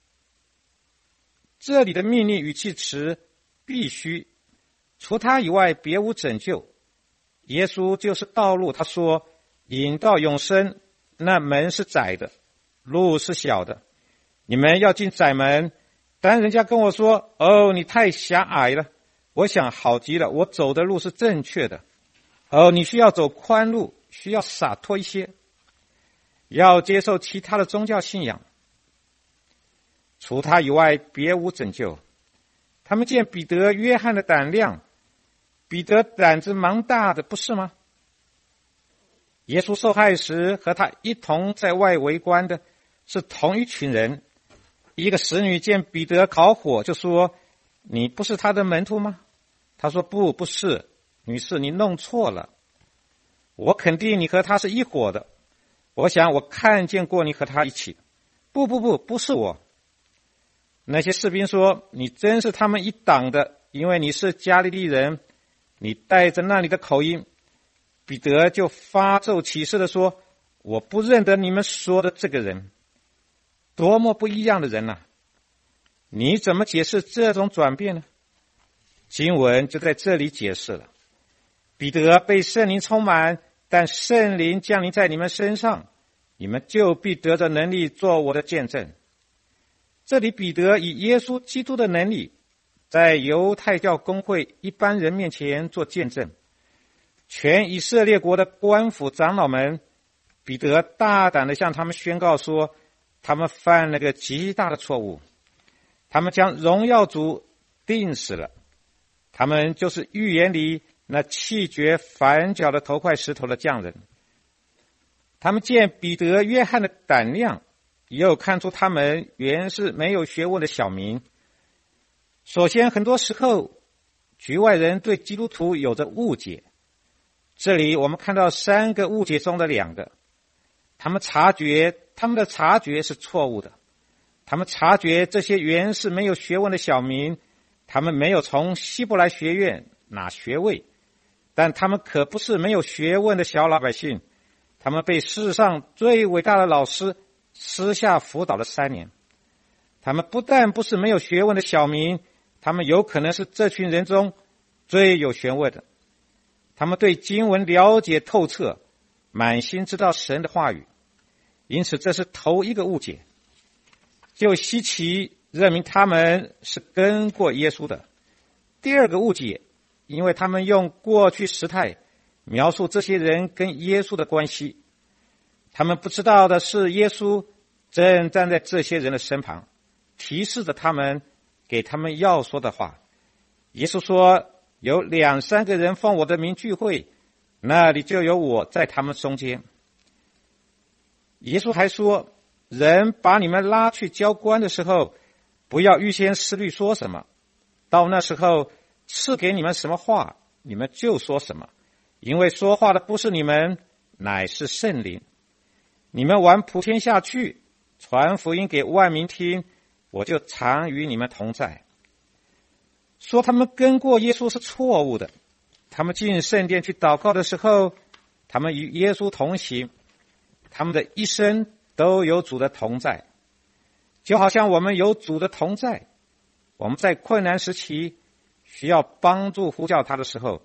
这里的命令语气词必须，除他以外别无拯救。耶稣就是道路，他说引到永生，那门是窄的，路是小的，你们要进窄门。当人家跟我说，哦，你太狭隘了，我想好极了，我走的路是正确的。哦，你需要走宽路，需要洒脱一些，要接受其他的宗教信仰，除他以外别无拯救。他们见彼得、约翰的胆量，彼得胆子蛮大的，不是吗？耶稣受害时和他一同在外围观的是同一群人。一个使女见彼得烤火，就说，你不是他的门徒吗？他说，不，不是，女士，你弄错了，我肯定你和他是一伙的，我想我看见过你和他一起。不不不，不是我。那些士兵说，你真是他们一党的，因为你是加利利人，你带着那里的口音。彼得就发咒起誓地说，我不认得你们说的这个人。多么不一样的人啊！你怎么解释这种转变呢？经文就在这里解释了。彼得被圣灵充满，但圣灵降临在你们身上，你们就必得着能力做我的见证。这里彼得以耶稣基督的能力，在犹太教公会一般人面前做见证。全以色列国的官府长老们，彼得大胆地向他们宣告说，他们犯了个极大的错误，他们将荣耀主钉死了。他们就是预言里那弃绝反脚的头块石头的匠人。他们见彼得、约翰的胆量，又看出他们原是没有学问的小民。首先，很多时候局外人对基督徒有着误解，这里我们看到三个误解中的两个。他们察觉他们的察觉是错误的，他们察觉这些原是没有学问的小民，他们没有从希伯来学院拿学位，但他们可不是没有学问的小老百姓，他们被世上最伟大的老师私下辅导了三年。他们不但不是没有学问的小民，他们有可能是这群人中最有学问的。他们对经文了解透彻，满心知道神的话语，因此这是头一个误解。就稀奇认明他们是跟过耶稣的。第二个误解，因为他们用过去时态描述这些人跟耶稣的关系，他们不知道的是耶稣正站在这些人的身旁，提示着他们，给他们要说的话。耶稣说，有两三个人奉我的名聚会，那里就有我在他们中间。耶稣还说，人把你们拉去交官的时候，不要预先思虑说什么，到那时候赐给你们什么话，你们就说什么，因为说话的不是你们，乃是圣灵。你们往普天下去，传福音给万民听，我就常与你们同在。说他们跟过耶稣是错误的，他们进圣殿去祷告的时候，他们与耶稣同行，他们的一生都有主的同在。就好像我们有主的同在，我们在困难时期需要帮助呼叫他的时候，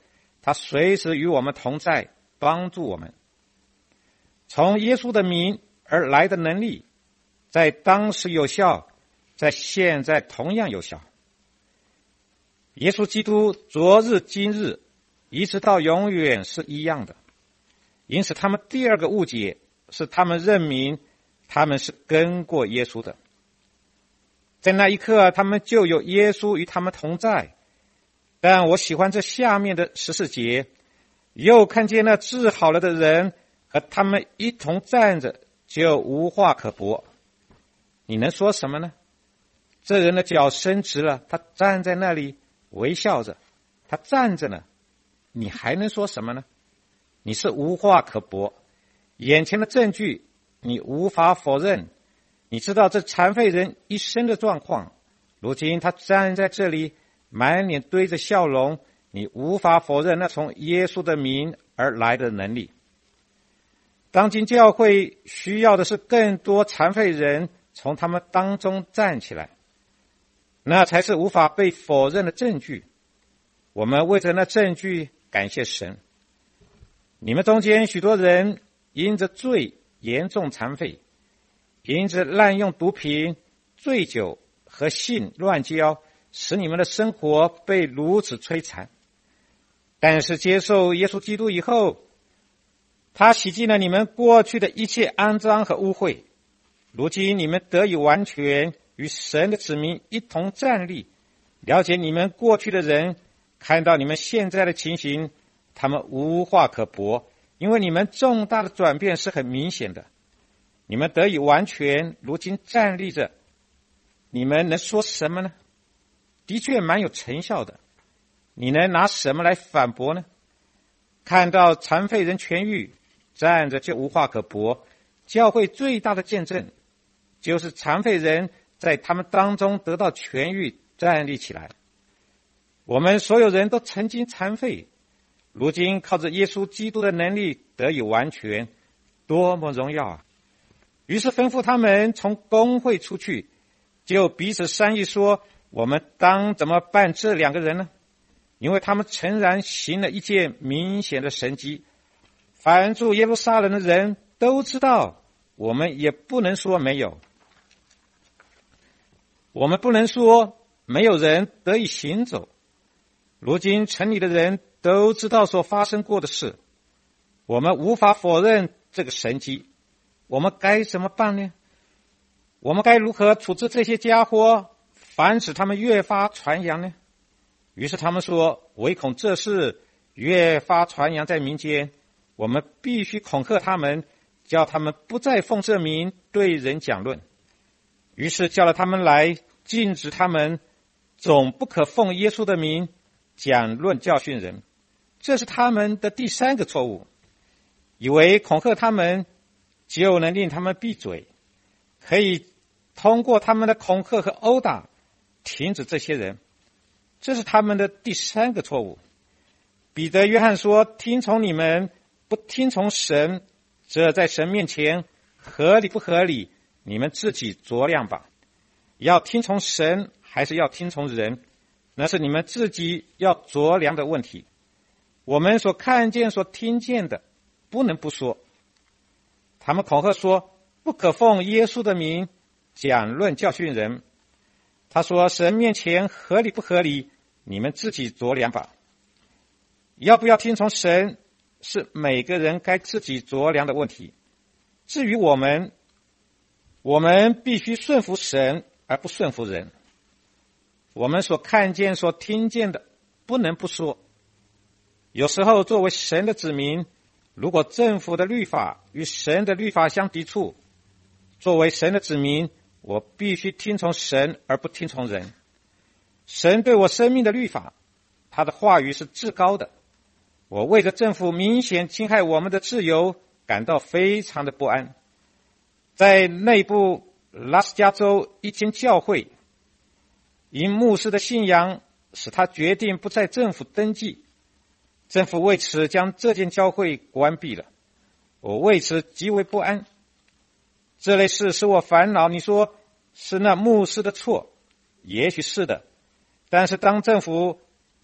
他随时与我们同在，帮助我们。从耶稣的名而来的能力，在当时有效，在现在同样有效。耶稣基督昨日今日一直到永远是一样的。因此他们第二个误解是他们认明他们是跟过耶稣的，在那一刻他们就有耶稣与他们同在。但我喜欢这下面的十四节，又看见那治好了的人和他们一同站着，就无话可驳。你能说什么呢？这人的脚伸直了，他站在那里微笑着，他站着呢，你还能说什么呢？你是无话可驳，眼前的证据你无法否认。你知道这残废人一生的状况，如今他站在这里满脸堆着笑容，你无法否认那从耶稣的名而来的能力。当今教会需要的是更多残废人从他们当中站起来，那才是无法被否认的证据。我们为着那证据感谢神。你们中间许多人因着罪严重残废，因着滥用毒品、醉酒和性乱交，使你们的生活被如此摧残。但是接受耶稣基督以后，他洗净了你们过去的一切肮脏和污秽，如今你们得以完全与神的子民一同站立。了解你们过去的人看到你们现在的情形，他们无话可驳，因为你们重大的转变是很明显的。你们得以完全，如今站立着，你们能说什么呢？的确蛮有成效的，你能拿什么来反驳呢？看到残废人痊愈，站着就无话可驳。教会最大的见证就是残废人在他们当中得到痊愈，站立起来。我们所有人都曾经残废，如今靠着耶稣基督的能力得以完全，多么荣耀啊！于是吩咐他们从公会出去，就彼此商议说，我们当怎么办这两个人呢？因为他们诚然行了一件明显的神迹，凡住耶路撒冷的人都知道，我们也不能说没有。我们不能说没有人得以行走。如今城里的人都知道所发生过的事，我们无法否认这个神迹。我们该怎么办呢？我们该如何处置这些家伙，防止他们越发传扬呢？于是他们说，唯恐这事越发传扬在民间，我们必须恐吓他们，叫他们不再奉这名对人讲论。于是叫了他们来，禁止他们总不可奉耶稣的名讲论教训人。这是他们的第三个错误，以为恐吓他们就能令他们闭嘴，可以通过他们的恐吓和殴打停止这些人。这是他们的第三个错误。彼得、约翰说，听从你们不听从神，这在神面前合理不合理，你们自己酌量吧。要听从神还是要听从人，那是你们自己要酌量的问题。我们所看见所听见的不能不说。他们恐吓说，不可奉耶稣的名讲论教训人。他说，神面前合理不合理，你们自己酌量吧。要不要听从神，是每个人该自己酌量的问题。至于我们，我们必须顺服神而不顺服人。我们所看见所听见的不能不说。有时候作为神的子民，如果政府的律法与神的律法相抵触，作为神的子民，我必须听从神而不听从人。神对我生命的律法，他的话语是至高的。我为着政府明显侵害我们的自由感到非常的不安。在内部拉斯加州一间教会，因牧师的信仰使他决定不在政府登记，政府为此将这间教会关闭了。我为此极为不安。这类事使我烦恼。你说是那牧师的错，也许是的，但是当政府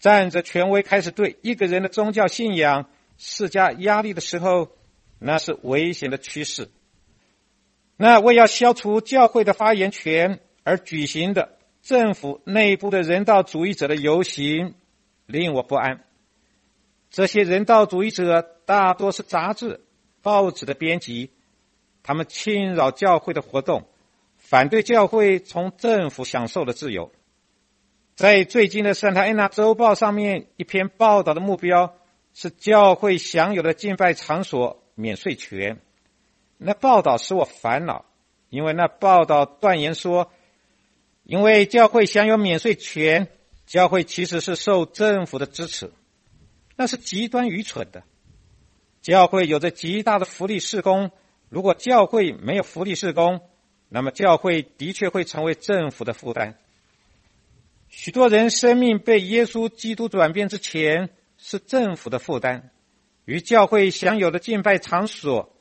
站着权威开始对一个人的宗教信仰施加压力的时候，那是危险的趋势。那为要消除教会的发言权而举行的政府内部的人道主义者的游行令我不安。这些人道主义者大多是杂志、报纸的编辑，他们侵扰教会的活动，反对教会从政府享受的自由。在最近的圣塔安娜周报上面，一篇报道的目标是教会享有的敬拜场所免税权。那报道使我烦恼，因为那报道断言说，因为教会享有免税权，教会其实是受政府的支持，那是极端愚蠢的。教会有着极大的福利事工，如果教会没有福利事工，那么教会的确会成为政府的负担。许多人生命被耶稣基督转变之前是政府的负担，与教会享有的敬拜场所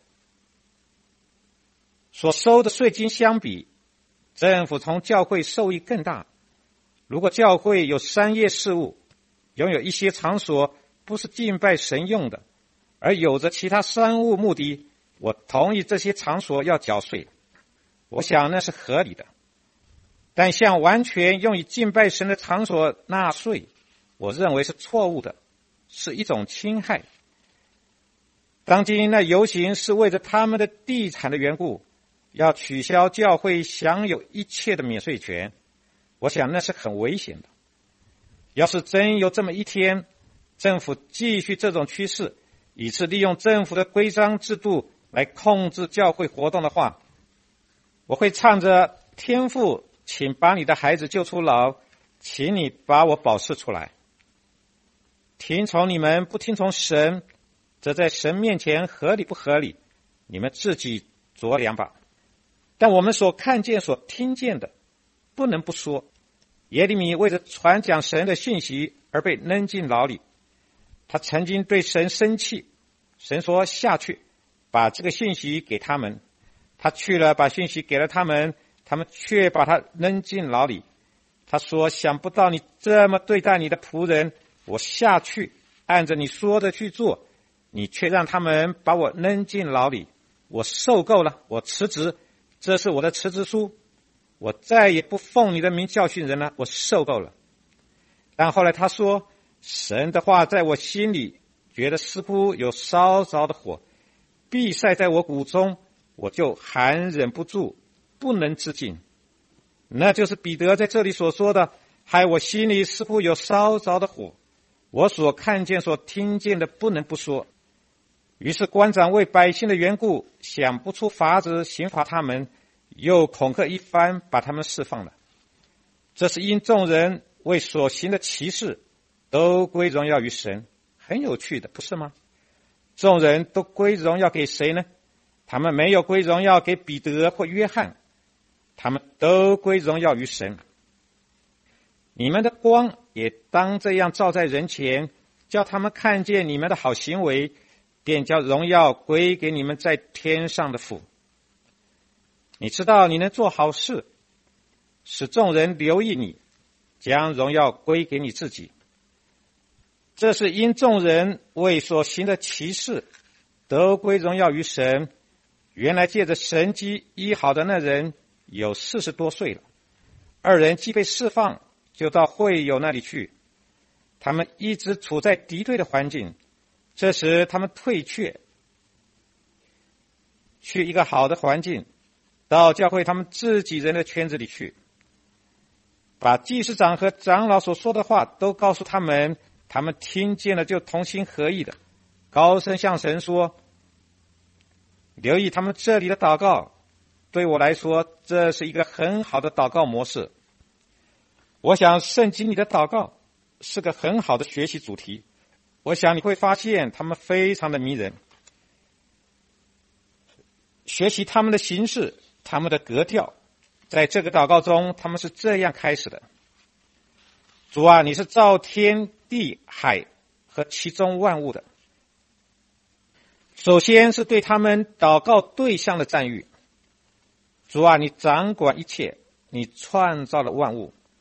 所收的税金相比，政府从教会受益更大。如果教会有商业事务，拥有一些场所不是敬拜神用的，而有着其他商务目的，我同意这些场所要缴税，我想那是合理的。但向完全用于敬拜神的场所纳税，我认为是错误的，是一种侵害。当今那游行是为着他们的地产的缘故，要取消教会享有一切的免税权，我想那是很危险的。要是真有这么一天，政府继续这种趋势，以致利用政府的规章制度来控制教会活动的话，我会唱着天父，请把你的孩子救出牢，请你把我保释出来。听从你们不听从神，这在神面前合理不合理？你们自己酌量吧。但我们所看见所听见的不能不说，耶利米为着传讲神的信息而被扔进牢里。他曾经对神生气，神说下去把这个信息给他们，他去了把信息给了他们，他们却把他扔进牢里。他说想不到你这么对待你的仆人，我下去按着你说的去做，你却让他们把我扔进牢里。我受够了，我辞职，这是我的辞职书，我再也不奉你的名教训人了，我受够了。但后来他说，神的话在我心里，觉得似乎有烧着的火，必晒在我骨中，我就含忍不住，不能自禁。那就是彼得在这里所说的，害我心里似乎有烧着的火，我所看见所听见的不能不说。于是官长为百姓的缘故，想不出法子刑罚他们，又恐吓一番，把他们释放了。这是因众人为所行的奇事都归荣耀于神。很有趣的，不是吗？众人都归荣耀给谁呢？他们没有归荣耀给彼得或约翰，他们都归荣耀于神。你们的光也当这样照在人前，叫他们看见你们的好行为，便叫荣耀归给你们在天上的父。你知道你能做好事，使众人留意你，将荣耀归给你自己。这是因众人为所行的奇事都归荣耀于神。原来借着神迹医好的那人有四十多岁了，二人既被释放，就到会友那里去。他们一直处在敌对的环境，这时他们退却，去一个好的环境，到教会他们自己人的圈子里去，把祭司长和长老所说的话都告诉他们，他们听见了就同心合意的高声向神说。留意他们这里的祷告，对我来说这是一个很好的祷告模式。我想圣经里的祷告是个很好的学习主题，我想你会发现他们非常的迷人。学习他们的形式，他们的格调，在这个祷告中他们是这样开始的：主啊，你是造天地海和其中万物的。首先是对他们祷告对象的赞誉。主啊，你掌管一切，你创造了万物，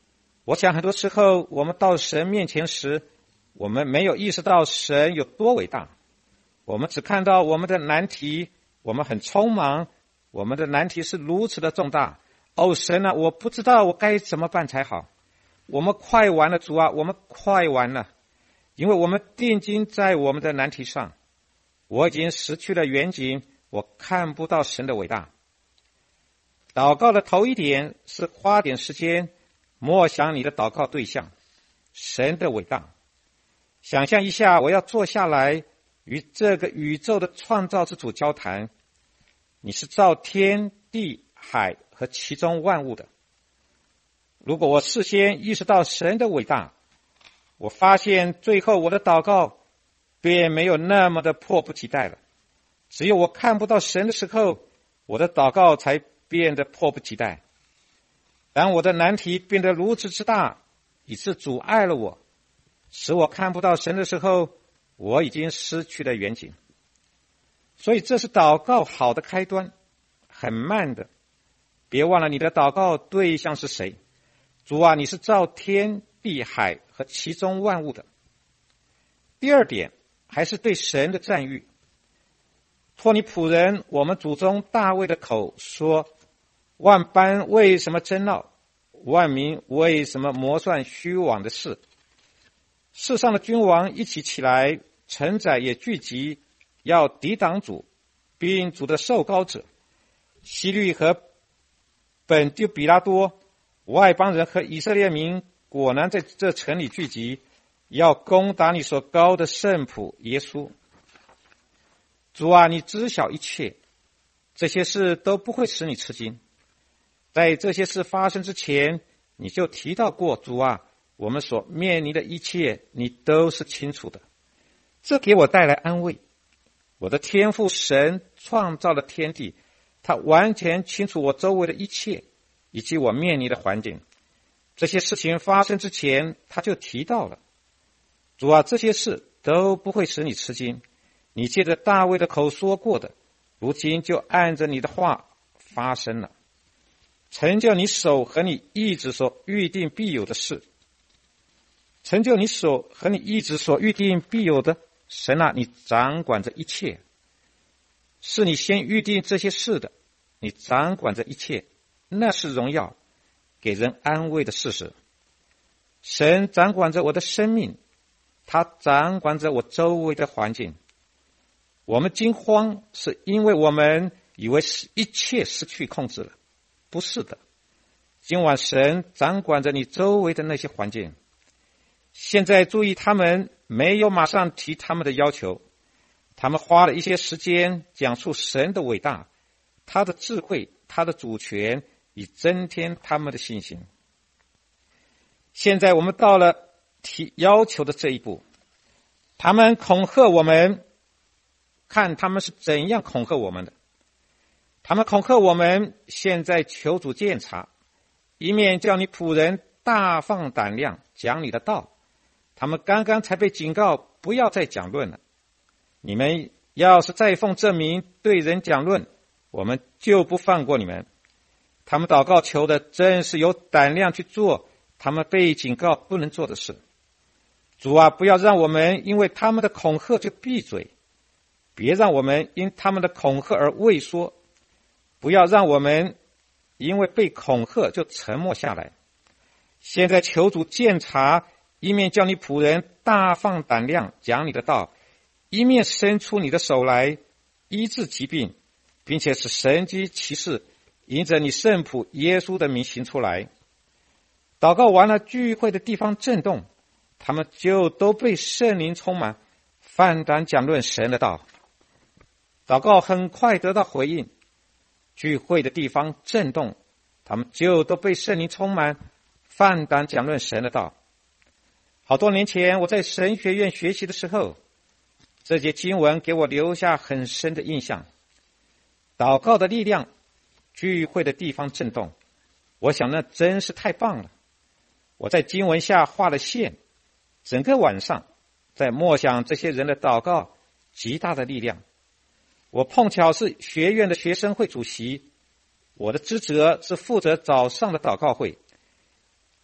我想很多时候我们到神面前时，我们没有意识到神有多伟大，我们只看到我们的难题，我们很匆忙，我们的难题是如此的重大。哦，神啊，我不知道我该怎么办才好。我们快完了，主啊，我们快完了，因为我们定睛在我们的难题上，我已经失去了远景，我看不到神的伟大。祷告的头一点是花点时间默想你的祷告对象，神的伟大。想象一下，我要坐下来与这个宇宙的创造之主交谈。你是造天地海和其中万物的。如果我事先意识到神的伟大，我发现最后我的祷告便没有那么的迫不及待了。只有我看不到神的时候，我的祷告才变得迫不及待。当我的难题变得如此之大，以致阻碍了我，使我看不到神的时候，我已经失去了远景。所以这是祷告好的开端，很慢的。别忘了你的祷告对象是谁。主啊，你是造天地海和其中万物的。第二点，还是对神的赞誉。托你仆人我们祖宗大卫的口说，万般为什么争闹，万民为什么谋算虚妄的事。世上的君王一起起来，臣宰也聚集，要抵挡主，并主的受膏者。希律和本丢比拉多，外邦人和以色列民果然在这城里聚集，要攻打你所膏的圣仆耶稣。主啊，你知晓一切，这些事都不会使你吃惊。在这些事发生之前，你就提到过，主啊，我们所面临的一切你都是清楚的。这给我带来安慰。我的天父神创造了天地，他完全清楚我周围的一切以及我面临的环境。这些事情发生之前他就提到了。主啊，这些事都不会使你吃惊，你借着大卫的口说过的，如今就按着你的话发生了，成就你手和你意志所预定必有的事。成就你手和你意志所预定必有的，神啊，你掌管着一切。是你先预定这些事的，你掌管着一切，那是荣耀，给人安慰的事实。神掌管着我的生命，他掌管着我周围的环境。我们惊慌，是因为我们以为一切失去控制了。不是的，今晚神掌管着你周围的那些环境。现在注意，他们没有马上提他们的要求，他们花了一些时间讲述神的伟大，他的智慧，他的主权，以增添他们的信心。现在我们到了提要求的这一步，他们恐吓我们，看他们是怎样恐吓我们的。他们恐吓我们，现在求主鉴察，一面叫你仆人大放胆量讲你的道。他们刚刚才被警告不要再讲论了，你们要是再奉证明对人讲论，我们就不放过你们。他们祷告求的真是有胆量去做他们被警告不能做的事。主啊，不要让我们因为他们的恐吓就闭嘴，别让我们因他们的恐吓而畏缩，不要让我们因为被恐吓就沉默下来。现在求主鉴察，一面叫你仆人大放胆量讲你的道，一面伸出你的手来医治疾病，并且使神迹奇事迎着你圣仆耶稣的名行出来。祷告完了，聚会的地方震动，他们就都被圣灵充满，放胆讲论神的道。祷告很快得到回应，聚会的地方震动，他们就都被圣灵充满，放胆讲论神的道。好多年前我在神学院学习的时候，这节经文给我留下很深的印象。祷告的力量，聚会的地方震动，我想那真是太棒了。我在经文下画了线，整个晚上在默想这些人的祷告极大的力量。我碰巧是学院的学生会主席，我的职责是负责早上的祷告会。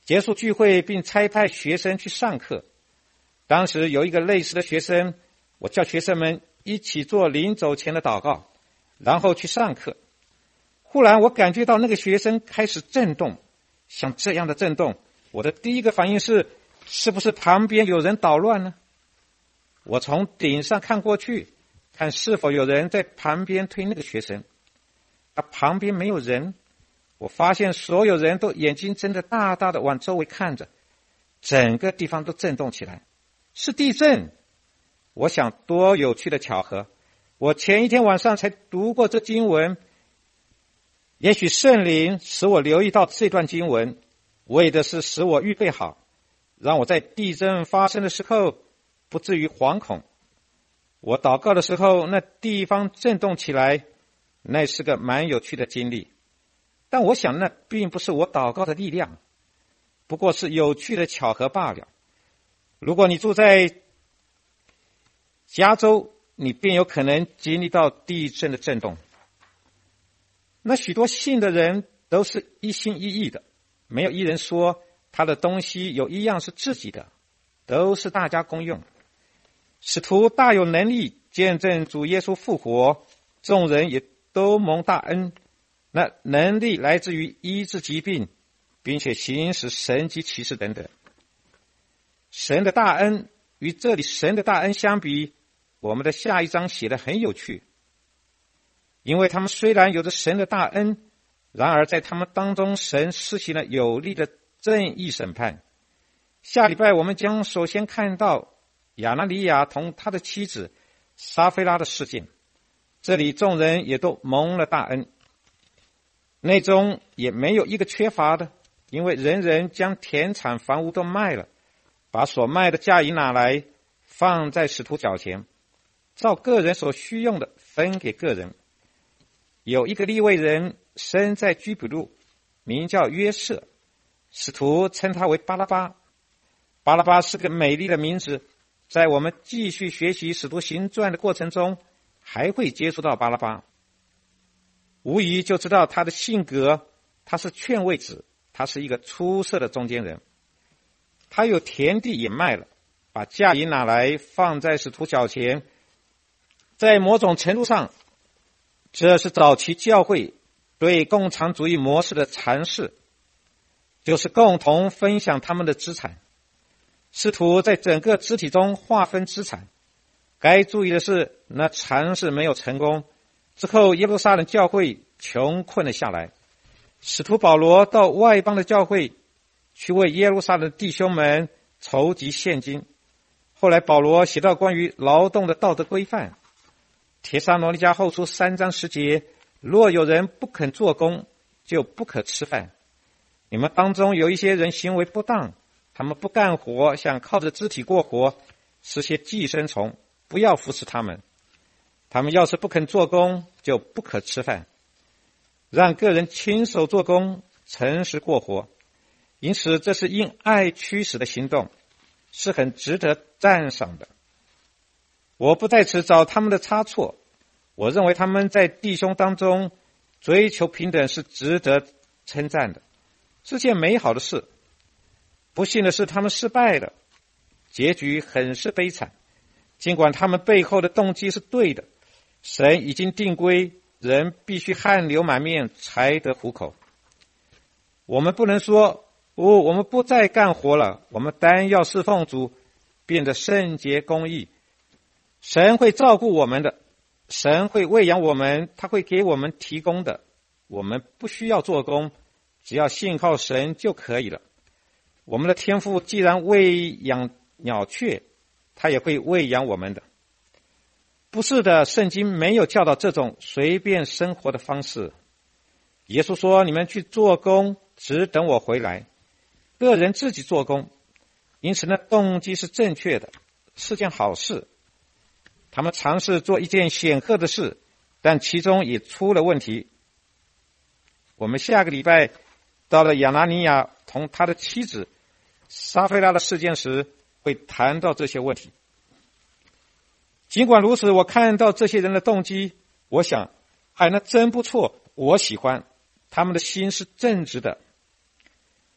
结束聚会并差派学生去上课。当时有一个类似的学生，我叫学生们一起做临走前的祷告，然后去上课。忽然我感觉到那个学生开始震动，像这样的震动，我的第一个反应是，是不是旁边有人捣乱呢？我从顶上看过去，看是否有人在旁边推那个学生。他旁边没有人，我发现所有人都眼睛睁得大大的往周围看着，整个地方都震动起来，是地震。我想多有趣的巧合，我前一天晚上才读过这经文，也许圣灵使我留意到这段经文，为的是使我预备好，让我在地震发生的时候不至于惶恐。我祷告的时候，那地方震动起来，那是个蛮有趣的经历。但我想那并不是我祷告的力量，不过是有趣的巧合罢了。如果你住在加州，你便有可能经历到地震的震动。那许多信的人都是一心一意的，没有一人说他的东西有一样是自己的，都是大家公用。使徒大有能力见证主耶稣复活，众人也都蒙大恩。那能力来自于医治疾病，并且行使神迹奇事等等。神的大恩与这里神的大恩相比，我们的下一章写得很有趣。因为他们虽然有着神的大恩，然而在他们当中神施行了有力的正义审判。下礼拜我们将首先看到亚拿尼亚同他的妻子撒非拉的事件，这里众人也都蒙了大恩，内中也没有一个缺乏的，因为人人将田产房屋都卖了，把所卖的价银拿来放在使徒脚前，照个人所需用的分给个人。有一个利未人生在居比路，名叫约瑟，使徒称他为巴拉巴。巴拉巴是个美丽的名字，在我们继续学习使徒行传的过程中还会接触到巴拉巴，无疑就知道他的性格，他是劝慰子，他是一个出色的中间人。他有田地也卖了，把价银拿来放在使徒脚前。在某种程度上，这是早期教会对共产主义模式的阐释，就是共同分享他们的资产。试图在整个肢体中划分资产。该注意的是，那尝试没有成功。之后耶路撒冷教会穷困了下来，使徒保罗到外邦的教会去为耶路撒冷弟兄们筹集现金。后来保罗写到关于劳动的道德规范，帖撒罗尼迦后书三章十节，若有人不肯做工，就不可吃饭。你们当中有一些人行为不当，他们不干活，想靠着肢体过活，是些寄生虫，不要扶持他们。他们要是不肯做工，就不可吃饭。让个人亲手做工，诚实过活。因此这是因爱驱使的行动，是很值得赞赏的。我不在此找他们的差错，我认为他们在弟兄当中追求平等是值得称赞的，是件美好的事。不幸的是他们失败了，结局很是悲惨。尽管他们背后的动机是对的，神已经定规，人必须汗流满面才得糊口。我们不能说哦，我们不再干活了，我们单要侍奉主，变得圣洁公义。神会照顾我们的，神会喂养我们，他会给我们提供的。我们不需要做工，只要信靠神就可以了。我们的天父既然喂养鸟雀，他也会喂养我们的。不是的，圣经没有教导这种随便生活的方式。耶稣说，你们去做工，只等我回来。个人自己做工，因此呢，动机是正确的，是件好事。他们尝试做一件显赫的事，但其中也出了问题。我们下个礼拜到了亚拿尼亚同他的妻子撒非拉的事件时，会谈到这些问题。尽管如此，我看到这些人的动机，我想，哎，那真不错，我喜欢，他们的心是正直的。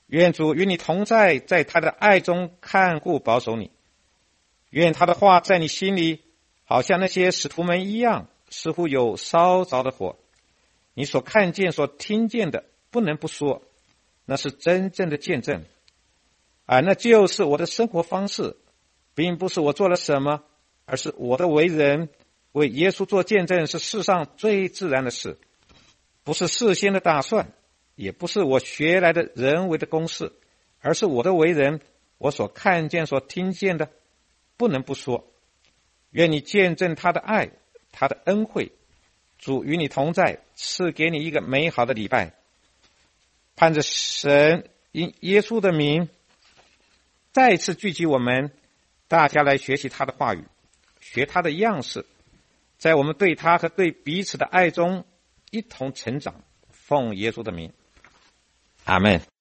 愿主与你同在，在他的爱中看顾保守你。愿他的话在你心里，好像那些使徒们一样，似乎有烧着的火。你所看见、所听见的，不能不说，那是真正的见证。啊，那就是我的生活方式，并不是我做了什么，而是我的为人。为耶稣做见证是世上最自然的事，不是事先的打算，也不是我学来的人为的公式，而是我的为人，我所看见、所听见的，不能不说。愿你见证他的爱，他的恩惠。主与你同在，赐给你一个美好的礼拜。盼着神因耶稣的名再次聚集我们，大家来学习他的话语，学他的样式，在我们对他和对彼此的爱中一同成长。奉耶稣的名，阿们。